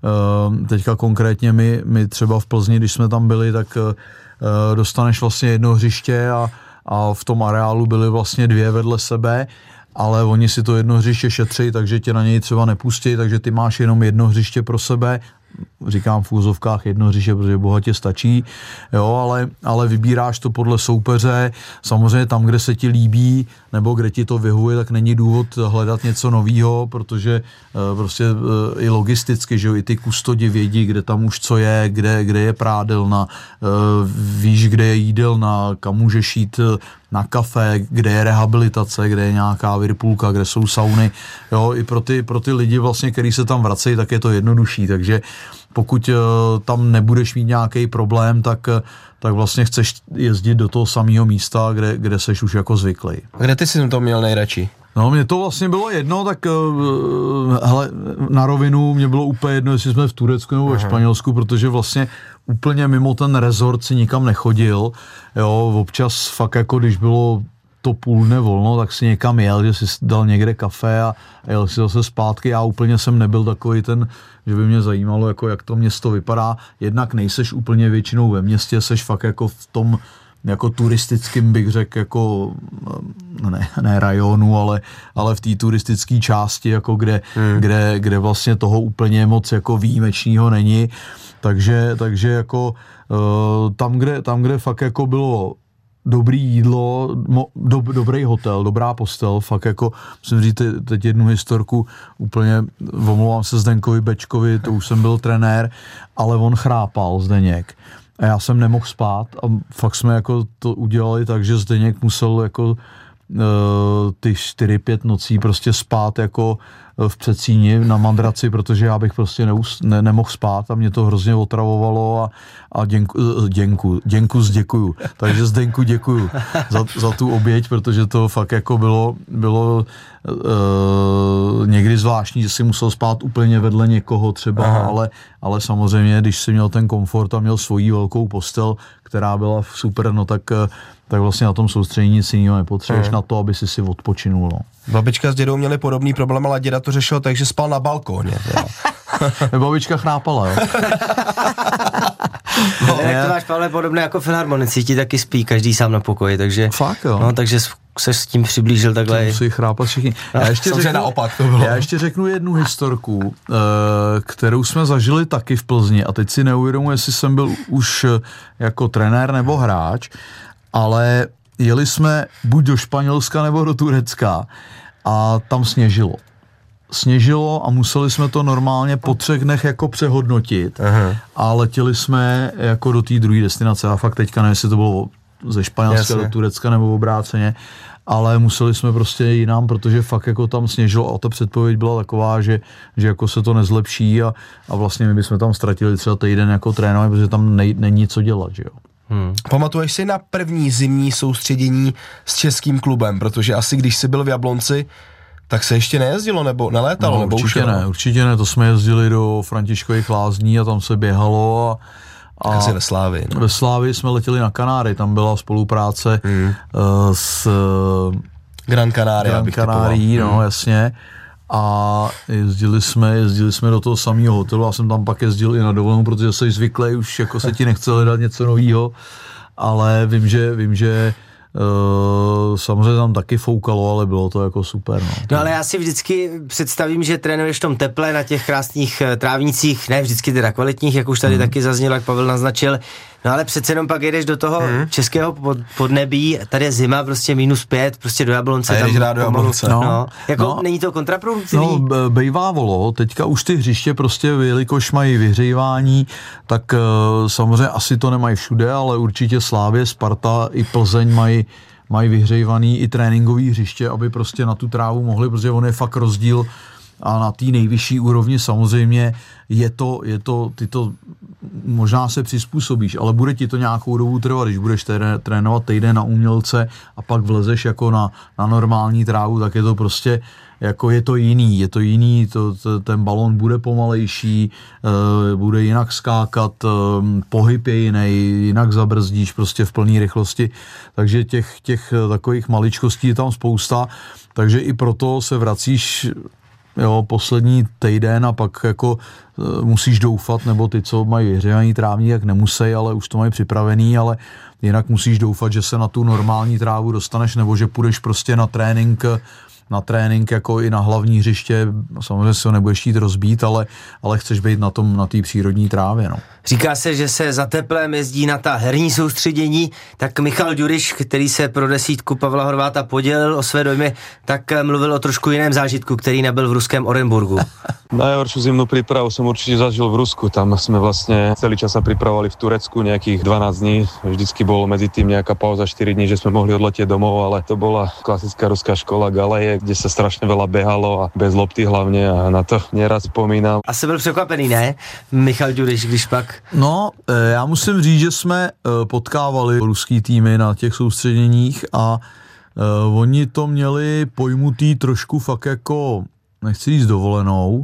uh, teďka konkrétně my, my třeba v Plzni, když jsme tam byli, tak uh, dostaneš vlastně jedno hřiště a, a v tom areálu byly vlastně dvě vedle sebe, ale oni si to jedno hřiště šetří, takže tě na něj třeba nepustí, takže ty máš jenom jedno hřiště pro sebe, říkám v úzovkách jedno hřiště, protože bohatě stačí, jo, ale, ale vybíráš to podle soupeře, samozřejmě tam, kde se ti líbí, nebo kde ti to vyhovuje, tak není důvod hledat něco novýho, protože e, prostě e, i logisticky, že jo, i ty kustodi vědí, kde tam už co je, kde, kde je prádelna, e, víš, kde je jídelna, kam můžeš jít na kafe, kde je rehabilitace, kde je nějaká virpulka, kde jsou sauny, jo, i pro ty, pro ty lidi vlastně, kteří se tam vracejí, tak je to jednodušší, takže pokud uh, tam nebudeš mít nějaký problém, tak, tak vlastně chceš jezdit do toho samého místa, kde, kde seš už jako zvyklý. Kde ty jsi to měl nejradši? No, mně to vlastně bylo jedno, tak uh, hele, na rovinu mě bylo úplně jedno, jestli jsme v Turecku nebo ve Španělsku, protože vlastně úplně mimo ten rezort si nikam nechodil, jo, občas fakt jako když bylo to půl dne volno, tak si někam jel, že si dal někde kafe a jel si zase zpátky. Já úplně jsem nebyl takový ten, že by mě zajímalo, jako jak to město vypadá. Jednak nejseš úplně většinou ve městě, seš fakt jako v tom jako turistickým, bych řekl, jako ne, ne rajonu, ale, ale v té turistické části, jako kde, hmm. kde, kde vlastně toho úplně moc jako výjimečného není. Takže, takže jako uh, tam, kde, tam, kde fakt jako bylo dobrý jídlo, mo, do, dobrý hotel, dobrá postel, fakt jako, musím říct teď jednu historku, úplně omlouvám se Zdenkovi Bečkovi, to už jsem byl trenér, ale on chrápal, Zdeněk. A já jsem nemohl spát a fakt jsme jako to udělali tak, že Zdeněk musel jako uh, ty čtyři pět nocí prostě spát jako v předsíni na madraci, protože já bych prostě neus, ne, nemohl spát a mě to hrozně otravovalo a, a děnku, děnku, děnku zděkuju. Takže Zdenku děkuju za, za tu oběť, protože to fakt jako bylo, bylo uh, někdy zvláštní, že si musel spát úplně vedle někoho třeba, ale, ale samozřejmě, když si měl ten komfort a měl svoji velkou postel, která byla super, no tak, tak vlastně na tom soustředění nic jiného nepotřebuješ hmm. na to, aby si si odpočinul. No. Babička s dědou měli podobný problém, ale děda to řešil tak, že spal na balkóně. Babička chrápala, jo. No, jak to máš, Pavle, podobné jako filharmonici, ti taky spí každý sám na pokoji, takže, fakt, jo. No, takže se s tím přiblížil takhle. Musí chrápat všichni. Já ještě, řeknu, naopak to bylo. já ještě řeknu jednu historku, kterou jsme zažili taky v Plzni a teď si neuvědomuji, jestli jsem byl už jako trenér nebo hráč, ale jeli jsme buď do Španělska nebo do Turecka a tam sněžilo. Sněžilo a museli jsme to normálně po třech dnech jako přehodnotit. Aha. A letěli jsme jako do té druhé destinace a fakt teďka nevím, jestli to bylo ze Španělska Jasně. do Turecka nebo obráceně, ale museli jsme prostě jinam, protože fakt jako tam sněžilo a ta předpověď byla taková, že, že jako se to nezlepší a, a vlastně my bychom tam ztratili třeba týden jako trénování, protože tam nej, není co dělat, že jo. Hmm. Pamatuješ si na první zimní soustředění s českým klubem, protože asi když jsi byl v Jablonci, tak se ještě nejezdilo nebo nelétalo? No, nebo určitě už, ne, určitě ne, to jsme jezdili do Františkových Lázní a tam se běhalo a A asi ve Slávii. No. Ve Slávii jsme letěli na Kanáry, tam byla spolupráce hmm. uh, s Gran Canaria, Gran Canaria, no hmm. jasně. A jezdili jsme, jezdili jsme do toho samého hotelu, já jsem tam pak jezdil i na dovolenou, protože jsi zvyklý, už jako se ti nechce hledat něco novýho, ale vím, že, vím, že Uh, samozřejmě tam taky foukalo, ale bylo to jako super. No, no ale já si vždycky představím, že trénuješ v tom teple na těch krásných trávnicích, ne vždycky teda kvalitních, jak už tady hmm. taky zaznělo, jak Pavel naznačil, no ale přece jenom pak jedeš do toho hmm. českého pod, podnebí, tady je zima, prostě minus pět, prostě do Jablonce. A jedeš rád do Jablonce. No, no, jako no, není to kontraproduktivní? No, bejvávalo, teďka už ty hřiště prostě, jelikož mají vyhřívání, tak uh, samozřejmě asi to nemají všude, ale určitě Slávě, Sparta i Plzeň mají mají vyhřejvaný i tréninkový hřiště, aby prostě na tu trávu mohli, protože on je fakt rozdíl a na té nejvyšší úrovni samozřejmě je to, je to, ty to možná se přizpůsobíš, ale bude ti to nějakou dobu trvat, když budeš trénovat týden na umělce a pak vlezeš jako na, na normální trávu, tak je to prostě jako je to jiný, je to jiný, to, to, ten balon bude pomalejší, e, bude jinak skákat, e, pohyb je jiný, jinak zabrzdíš prostě v plné rychlosti, takže těch, těch takových maličkostí je tam spousta, takže i proto se vracíš jo, poslední týden a pak jako e, musíš doufat, nebo ty, co mají vyhřívaný trávník, jak nemusí, ale už to mají připravený, ale jinak musíš doufat, že se na tu normální trávu dostaneš, nebo že půjdeš prostě na trénink na trénink jako i na hlavní hřiště, samozřejmě se ho nebudeš chtít rozbít, ale, ale chceš být na tom, na té přírodní trávě, no. Říká se, že se za teplem jezdí na ta herní soustředění, tak Michal Ďuriš, který se pro desítku Pavla Horváta podělil o své dojmy, tak mluvil o trošku jiném zážitku, který nabyl v ruském Orenburgu. Najhoršiu zimnú prípravu som určite zažil v Rusku. Tam sme vlastne celý čas sa pripravovali v Turecku, nejakých dvanásť dní. Vždycky bolo medzi tým nejaká pauza štyri dní, že sme mohli odletieť domov, ale to bola klasická ruská škola Galeje, kde sa strašne veľa behalo a bez lopty hlavne a na to nerad spomínam. Asi byl překvapený, ne? Michal Ďuriš, když pak... No, já musím říct, že jsme potkávali ruský týmy na těch soustředěních a uh, oni to měli pojmutý trošku fakt jako, nechci říct dovolenou,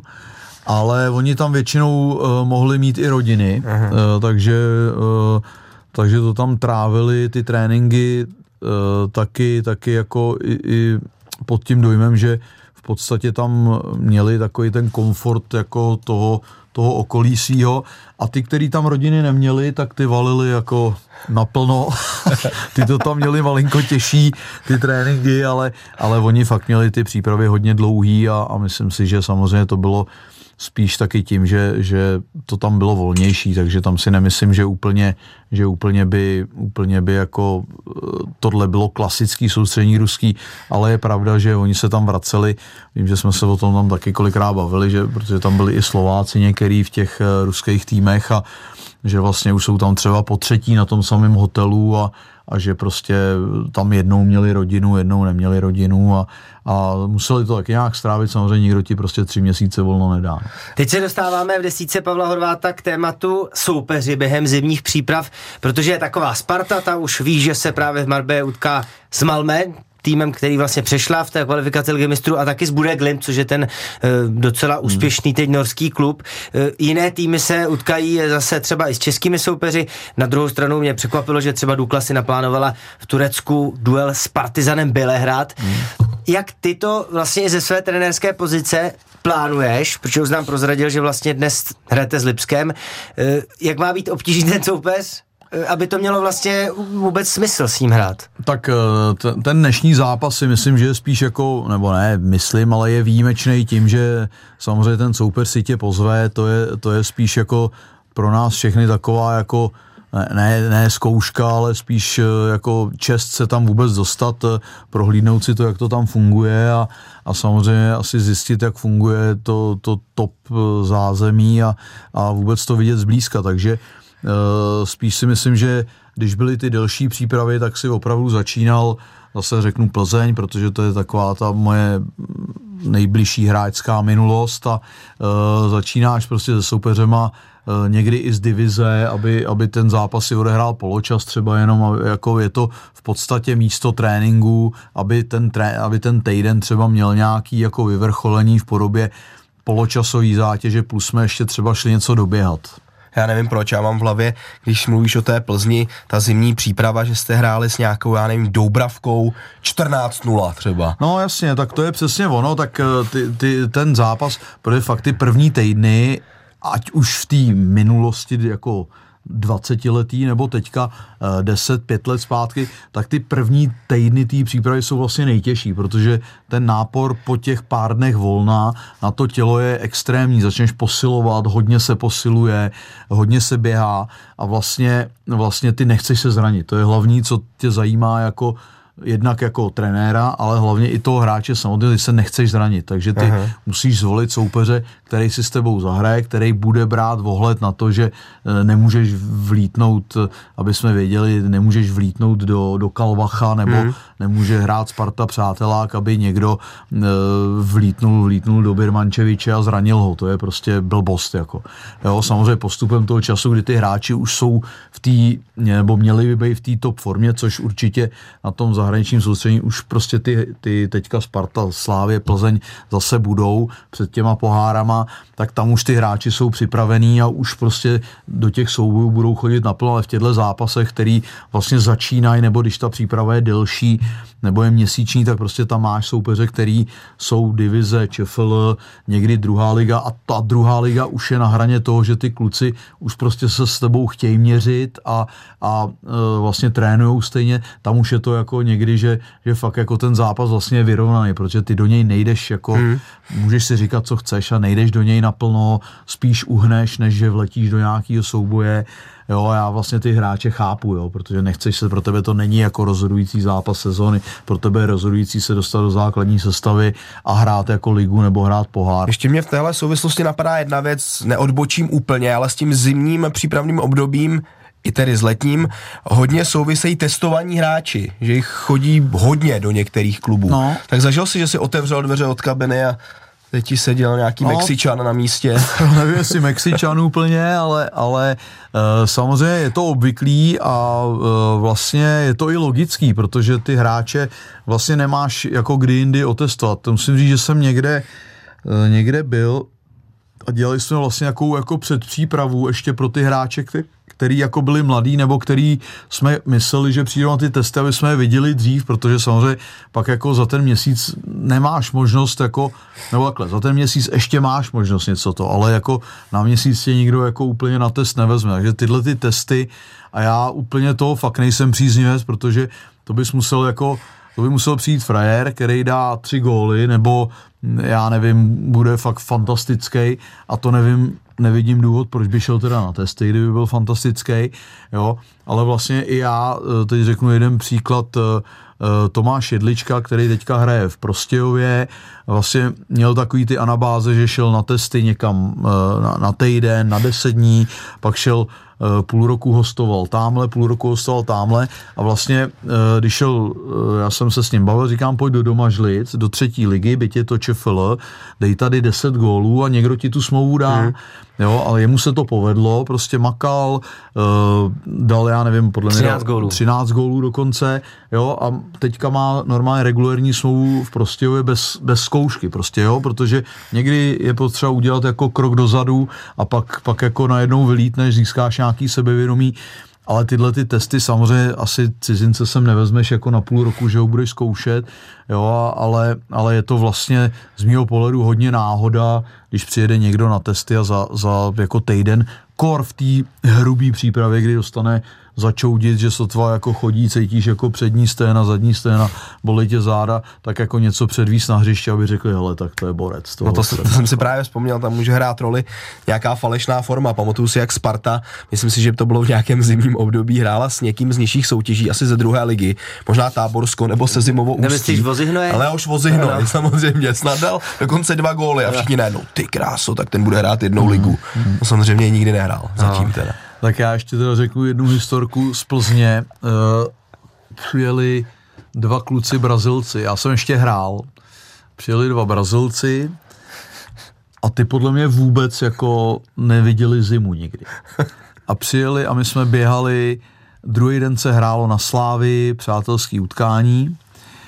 ale oni tam většinou uh, mohli mít i rodiny, uh, takže, uh, takže to tam trávili ty tréninky uh, taky, taky jako i, i pod tím dojmem, že v podstatě tam měli takový ten komfort jako toho, toho okolí svýho a ty, který tam rodiny neměli, tak ty valili jako naplno. Ty to tam měli malinko těžší, ty tréninky, ale, ale oni fakt měli ty přípravy hodně dlouhý a, a myslím si, že samozřejmě to bylo spíš taky tím, že, že to tam bylo volnější, takže tam si nemyslím, že úplně, že úplně by, úplně by jako tohle bylo klasický soustředění ruský, ale je pravda, že oni se tam vraceli, vím, že jsme se o tom tam taky kolikrát bavili, že, protože tam byli i Slováci některý v těch ruských týmech a že vlastně už jsou tam třeba po třetí na tom samém hotelu a, a že prostě tam jednou měli rodinu, jednou neměli rodinu a, a museli to taky nějak strávit, samozřejmě nikdo ti prostě tři měsíce volno nedá. Teď se dostáváme v desítce Pavla Horváta k tématu soupeři během zimních příprav, protože je taková Sparta, ta už ví, že se právě v Marbelle utká s Malmö, týmem, který vlastně přešla v té kvalifikaci Ligy mistrů, a taky s Bodø Glimt, což je ten e, docela úspěšný teď norský klub. E, jiné týmy se utkají zase třeba i s českými soupeři. Na druhou stranu mě překvapilo, že třeba Dukla si naplánovala v Turecku duel s Partizanem Bělehrad. Hmm. Jak ty to vlastně ze své trenérské pozice plánuješ, protože už nám prozradil, že vlastně dnes hrajete s Lipskem. E, jak má být obtížný ten soupeř, aby to mělo vlastně vůbec smysl s ním hrát? Tak t- ten dnešní zápas si myslím, že je spíš jako, nebo ne, myslím, ale je výjimečný tím, že samozřejmě ten soupeř si tě pozve, to je, to je spíš jako pro nás všechny taková jako ne, ne zkouška, ale spíš jako čest se tam vůbec dostat, prohlídnout si to, jak to tam funguje a, a samozřejmě asi zjistit, jak funguje to, to top zázemí a, a vůbec to vidět zblízka, takže spíš si myslím, že když byly ty delší přípravy, tak si opravdu začínal, zase řeknu Plzeň, protože to je taková ta moje nejbližší hráčská minulost a uh, začínáš prostě se soupeřema uh, někdy i z divize, aby, aby ten zápas si odehrál poločas třeba jenom, jako je to v podstatě místo tréninku, aby ten, tré, aby ten týden třeba měl nějaký jako vyvrcholení v podobě poločasový zátěže, plus jsme ještě třeba šli něco doběhat. Já nevím proč, já mám v hlavě, když mluvíš o té Plzni, ta zimní příprava, že jste hráli s nějakou, já nevím, Doubravkou čtrnáct nula třeba. No jasně, tak to je přesně ono, tak ty, ty, ten zápas, protože fakt ty první týdny, ať už v té minulosti jako dvacetiletý nebo teďka deset, pět let zpátky, tak ty první týdny té přípravy jsou vlastně nejtěžší, protože ten nápor po těch pár dnech volna na to tělo je extrémní, začneš posilovat, hodně se posiluje, hodně se běhá a vlastně, vlastně ty nechceš se zranit. To je hlavní, co tě zajímá jako jednak jako trenéra, ale hlavně i toho hráče samotného, ty se nechceš zranit, takže ty Aha. musíš zvolit soupeře, který si s tebou zahraje, který bude brát ohled na to, že nemůžeš vlítnout, aby jsme věděli, nemůžeš vlítnout do, do Kalvacha, nebo hmm. nemůže hrát Sparta přátelák, aby někdo vlítnul, vlítnul do Birmančeviče a zranil ho, to je prostě blbost, jako. Jo, samozřejmě postupem toho času, kdy ty hráči už jsou v té, nebo měli by být v té top formě, což určitě na tom zahraničním soustředění už prostě ty, ty teďka Sparta, Slávě, Plzeň zase budou před těma pohárama, tak tam už ty hráči jsou připravení a už prostě do těch soubojů budou chodit naplno, ale v těchto zápasech, který vlastně začínají, nebo když ta příprava je delší, nebo je měsíční, tak prostě tam máš soupeře, který jsou divize, ČFL, někdy druhá liga a ta druhá liga už je na hraně toho, že ty kluci už prostě se s tebou chtějí měřit a, a e, vlastně trénujou stejně, tam už je to jako někdy, že, že fakt jako ten zápas vlastně je vyrovnaný, protože ty do něj nejdeš jako, hmm. můžeš si říkat, co chceš a nejdeš do něj naplno, spíš uhneš, než že vletíš do nějakého souboje. Jo, já vlastně ty hráče chápu, jo, protože nechceš se, pro tebe to není jako rozhodující zápas sezóny, pro tebe je rozhodující se dostat do základní sestavy a hrát jako ligu nebo hrát pohár. Ještě mě v téhle souvislosti napadá jedna věc, neodbočím úplně, ale s tím zimním přípravným obdobím i tedy s letním, hodně souvisejí testovaní hráči, že jich chodí hodně do některých klubů. No. Tak zažil si, že si otevřel dveře od kabiny a teď ti seděl nějaký no, Mexičan na místě. Nevím, jestli Mexičan úplně, ale, ale uh, samozřejmě je to obvyklý a uh, vlastně je to i logický, protože ty hráče vlastně nemáš jako kdy jindy otestovat. To musím říct, že jsem někde, uh, někde byl a dělali jsme vlastně nějakou jako předpřípravu ještě pro ty hráče, který, který jako byli mladí, nebo který jsme mysleli, že přijdou na ty testy, aby jsme je viděli dřív, protože samozřejmě pak jako za ten měsíc nemáš možnost jako, nebo takhle, za ten měsíc ještě máš možnost něco to, ale jako na měsíc tě nikdo jako úplně na test nevezme, takže tyhle ty testy a já úplně toho fakt nejsem příznivec, protože to bys musel jako, to by musel přijít frajer, který dá tři góly, nebo já nevím, bude fakt fantastický a to nevím, nevidím důvod, proč by šel teda na testy, kdyby byl fantastický, jo, ale vlastně i já, teď řeknu jeden příklad, Tomáš Jedlička, který teďka hraje v Prostějově, vlastně měl takový ty anabáze, že šel na testy někam na, na týden, na deset dní, pak šel půl roku hostoval támhle, půl roku hostoval támhle a vlastně, když šel, já jsem se s ním bavil, říkám, pojď do Domažlic, do třetí ligy, byť je to ČFL, dej tady deset gólů a někdo ti tu smlouvu dá. Hmm. Jo, ale jemu se to povedlo, prostě makal, uh, dal, já nevím, podle mě třináct gólů. třináct gólů dokonce, jo, a teďka má normálně regulérní smlouvu v Prostějově bez, bez zkoušky, prostě, jo, protože někdy je potřeba udělat jako krok dozadu a pak, pak jako najednou vylítneš, získáš nějaký sebevědomí, ale tyhle ty testy samozřejmě asi cizince sem nevezmeš jako na půl roku, že ho budeš zkoušet, jo, ale, ale je to vlastně z mýho pohledu hodně náhoda, když přijede někdo na testy a za, za jako týden kor v té hrubý přípravě, kdy dostane začoudit, že sotva jako chodí, cítíš jako přední sténa, zadní sténa, bolí tě záda, tak jako něco předvíst na hřiště, aby řekli, hele, tak to je borec. No to, to jsem si právě vzpomněl, tam může hrát roli nějaká falešná forma. Pamatuju si, jak Sparta, myslím si, že to bylo v nějakém zimním období, hrála s někým z nižších soutěží, asi ze druhé ligy, možná Táborsko nebo se Zimovou Ústí. Nemyslíš Vozihnoje? Ale už Vozihnoje, no. Samozřejmě, snad dal dokonce dva góly a všichni najednou, ty kráso, tak ten bude hrát jednou ligu. To samozřejmě nikdy nehrál, zatím teda. Tak já ještě teda řeknu jednu historku z Plzně. Uh, přijeli dva kluci Brazilci, já jsem ještě hrál. Přijeli dva Brazilci a ty podle mě vůbec jako neviděli zimu nikdy. A přijeli a my jsme běhali, druhý den se hrálo na Slávii, přátelský utkání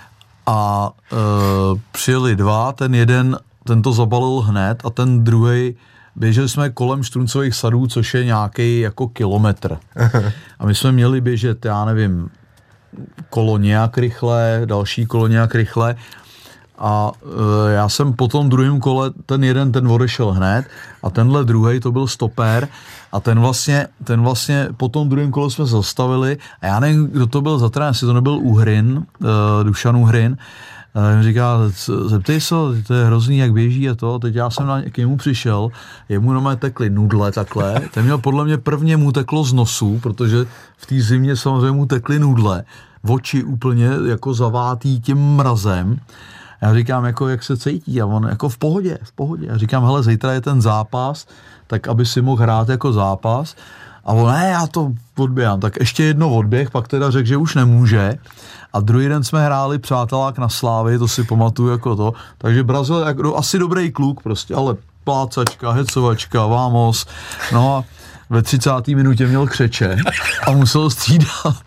a uh, přijeli dva, ten jeden, ten to zabalil hned a ten druhej běželi jsme kolem Štruncových sadů, což je nějaký jako kilometr. A my jsme měli běžet, já nevím, kolo nějak rychle, další kolo nějak rychle. A e, já jsem po tom druhém kole, ten jeden, ten odešel hned a tenhle druhej, to byl stoper a ten vlastně, ten vlastně po tom druhém kole jsme zastavili a já nevím, kdo to byl za trenér, jestli to nebyl Uhrin, e, Dušan Uhrin. A říká, zeptej se, to je hrozný, jak běží a to. Teď já jsem na, k němu přišel, jemu na mě tekly nudle takhle. Ten měl podle mě prvně mu teklo z nosu, protože v té zimě samozřejmě mu tekly nudle. Oči úplně jako zavátý tím mrazem. Já říkám, jako jak se cítí a on jako v pohodě, v pohodě. Já říkám, hele, zítra je ten zápas, tak aby si mohl hrát jako zápas. A on, ne, já to odběhám. Tak ještě jedno odběh, pak teda řekl, že už nemůže. A druhý den jsme hráli přátelák na Slávii, to si pamatuju jako to. Takže Brazil jako asi dobrý kluk prostě, ale plácačka, hecovačka, vámos. No a ve třicáté minutě měl křeče a musel střídat.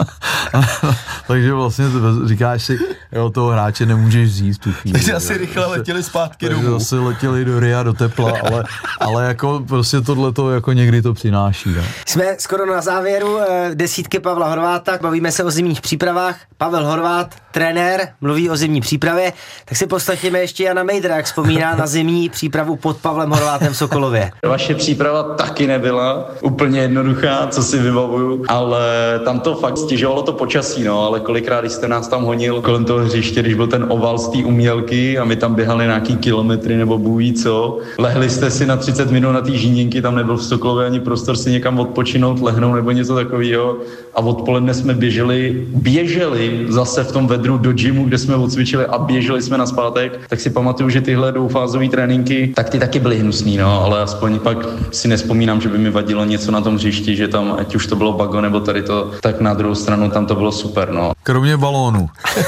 Takže vlastně říkáš si, jo, toho hráče nemůžeš vzít tu chvíli. Takže asi rychle letěli zpátky domů. Takže asi letěli do Ria, do tepla, ale, ale jako prostě tohleto jako někdy to přináší. Ne? Jsme skoro na závěru desítky Pavla Horváta, bavíme se o zimních přípravách. Pavel Horvát, trenér, mluví o zimní přípravě, tak si poslechněme ještě Jana Mejdra, jak vzpomíná na zimní přípravu pod Pavlem Horvátem v Sokolově. Vaše příprava taky nebyla úplně jednoduchá, co si vybavuju, ale tam to fakt stěžovalo to počasí, no, ale kolikrát, když jste nás tam honil kolem toho hřiště, když byl ten oval z té umělky a my tam běhali nějaký kilometry nebo bůh ví co, lehli jste si na třicet minut na té žíněnky, tam nebyl v Sokolově ani prostor si někam odpočinout, lehnout nebo něco takového a odpoledne jsme běželi, běželi zase v tom vedru do gymu, kde jsme odcvičili a běželi jsme nazpátek, tak si pamatuju, že tyhle dvoufázové tréninky, tak ty taky byly hnusný, no, ale aspoň pak si nespomínám, že by mi vadilo něco na tom hřišti, že tam, ať už to bylo bago nebo tady to, tak na druhou stranu tam to bylo super, no. Kromě balónu.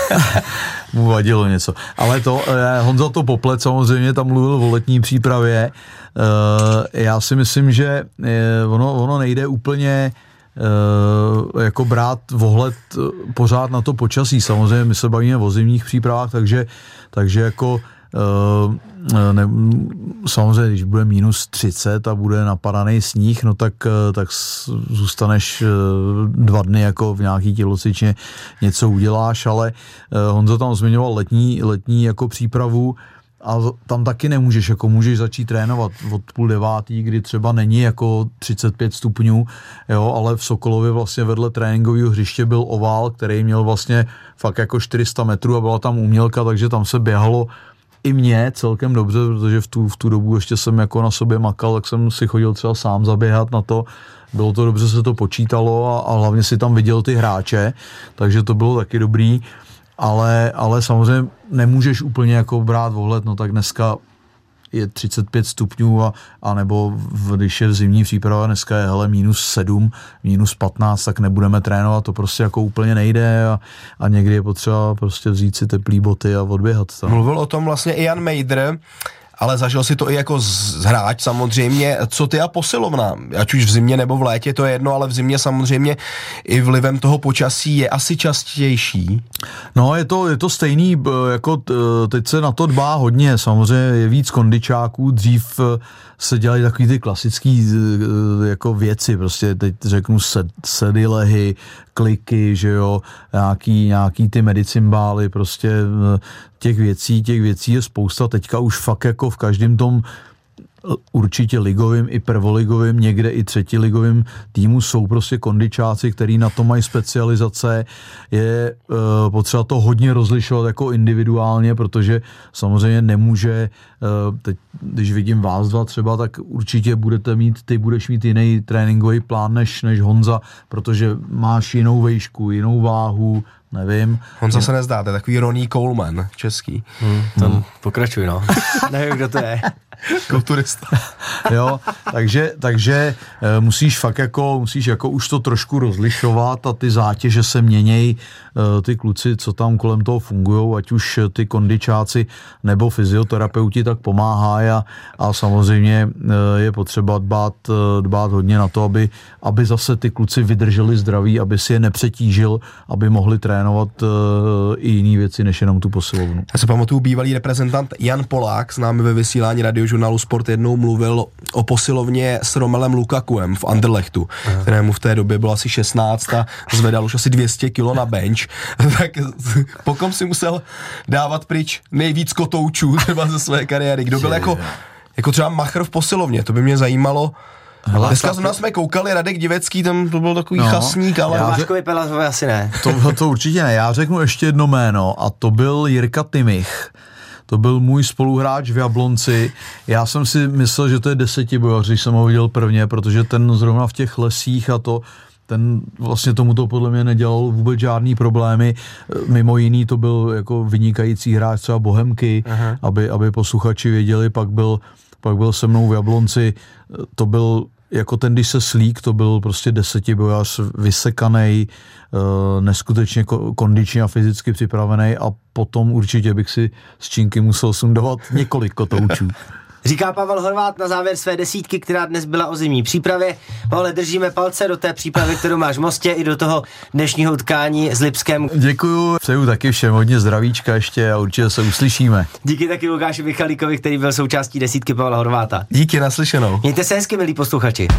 Mu vadilo něco. Ale to, Honza to poplet, samozřejmě tam mluvil o letní přípravě. Já si myslím, že ono, ono nejde úplně jako brát vhled pořád na to počasí. Samozřejmě my se bavíme o zimních přípravách, takže, takže jako ne, samozřejmě, když bude minus třicet a bude napadaný sníh, no tak, tak zůstaneš dva dny jako v nějaký tělocvičně něco uděláš, ale Honza tam zmiňoval letní, letní jako přípravu a tam taky nemůžeš, jako můžeš začít trénovat od půl devátý, kdy třeba není jako třicet pět stupňů, jo, ale v Sokolově vlastně vedle tréninkového hřiště byl ovál, který měl vlastně fakt jako čtyři sta metrů a byla tam umělka, takže tam se běhalo i mě celkem dobře, protože v tu, v tu dobu ještě jsem jako na sobě makal, tak jsem si chodil třeba sám zaběhat na to bylo to dobře, se to počítalo a, a hlavně si tam viděl ty hráče, takže to bylo taky dobrý, ale, ale samozřejmě nemůžeš úplně jako brát ohled, no tak dneska je třicet pět stupňů a, a nebo v, když je zimní příprava, dneska je hele minus sedm, minus patnáct, tak nebudeme trénovat, to prostě jako úplně nejde a, a někdy je potřeba prostě vzít si teplý boty a odběhat tam. Mluvil o tom vlastně i Jan Mejdr, ale zažil si to i jako hráč samozřejmě. Co ty a posilovna? Ať už v zimě nebo v létě, to je jedno, ale v zimě samozřejmě i vlivem toho počasí je asi častější. No je to, je to stejný, jako teď se na to dbá hodně, samozřejmě je víc kondičáků, dřív se dělají takový ty klasický jako věci, prostě teď řeknu sed, sedilehy, kliky, že jo, nějaký, nějaký ty medicimbály, prostě těch věcí, těch věcí je spousta, teďka už fakt jako v každém tom určitě ligovým i prvoligovým, někde i třetiligovým týmu jsou prostě kondičáci, který na to mají specializace. Je e, potřeba to hodně rozlišovat jako individuálně, protože samozřejmě nemůže, e, teď, když vidím vás dva třeba, tak určitě budete mít, ty budeš mít jiný tréninkový plán než, než Honza, protože máš jinou vejšku, jinou váhu, nevím. Honza se nezdá, to je takový Ronnie Coleman, český. Hmm, ten hmm. pokračuj, no. Nevím, kdo to je. Kulturista. Jo, takže, takže e, musíš fakt jako, musíš jako už to trošku rozlišovat a ty zátěže se měnějí, e, ty kluci, co tam kolem toho fungujou, ať už ty kondičáci nebo fyzioterapeuti tak pomáhají a, a samozřejmě e, je potřeba dbát, e, dbát hodně na to, aby, aby zase ty kluci vydrželi zdraví, aby si je nepřetížil, aby mohli trénovat e, i jiné věci, než jenom tu posilovnu. Já se pamatuju, bývalý reprezentant Jan Polák s námi ve vysílání radiožurnálu Sport jednou mluvil o posilovně s Romelem Lukakuem v Anderlechtu, Aha. kterému v té době bylo asi šestnáct a zvedal už asi dvě stě kilo na bench, tak pokom si musel dávat pryč nejvíc kotoučů třeba ze své kariéry. Kdo byl jako, jako třeba machr v posilovně, to by mě zajímalo. Hele, dneska z nás jsme koukali, Radek Divecký, tam to byl takový no, chasník, ale... Váškovi Pelazovi asi ne. To, to určitě ne, já řeknu ještě jedno jméno a to byl Jirka Tymich. To byl můj spoluhráč v Jablonci. Já jsem si myslel, že to je desetibojař, když jsem ho viděl prvně, protože ten zrovna v těch lesích a to, ten vlastně tomuto podle mě nedělal vůbec žádný problémy. Mimo jiný to byl jako vynikající hráč třeba Bohemky, aby, aby posluchači věděli, pak byl, pak byl se mnou v Jablonci, to byl jako ten, když se slík, to byl prostě desetibojař, vysekanej, neskutečně kondičně a fyzicky připravený a potom určitě bych si s Činky musel sundovat několik kotoučů. Říká Pavel Horvát na závěr své desítky, která dnes byla o zimní přípravě. Pavle, držíme palce do té přípravy, kterou máš v Mostě, i do toho dnešního utkání s Lipskem. Děkuju, přeju taky všem hodně zdravíčka ještě a určitě se uslyšíme. Díky taky Lukáši Michalíkovi, který byl součástí desítky Pavla Horváta. Díky, naslyšenou. Mějte se hezky, milí posluchači.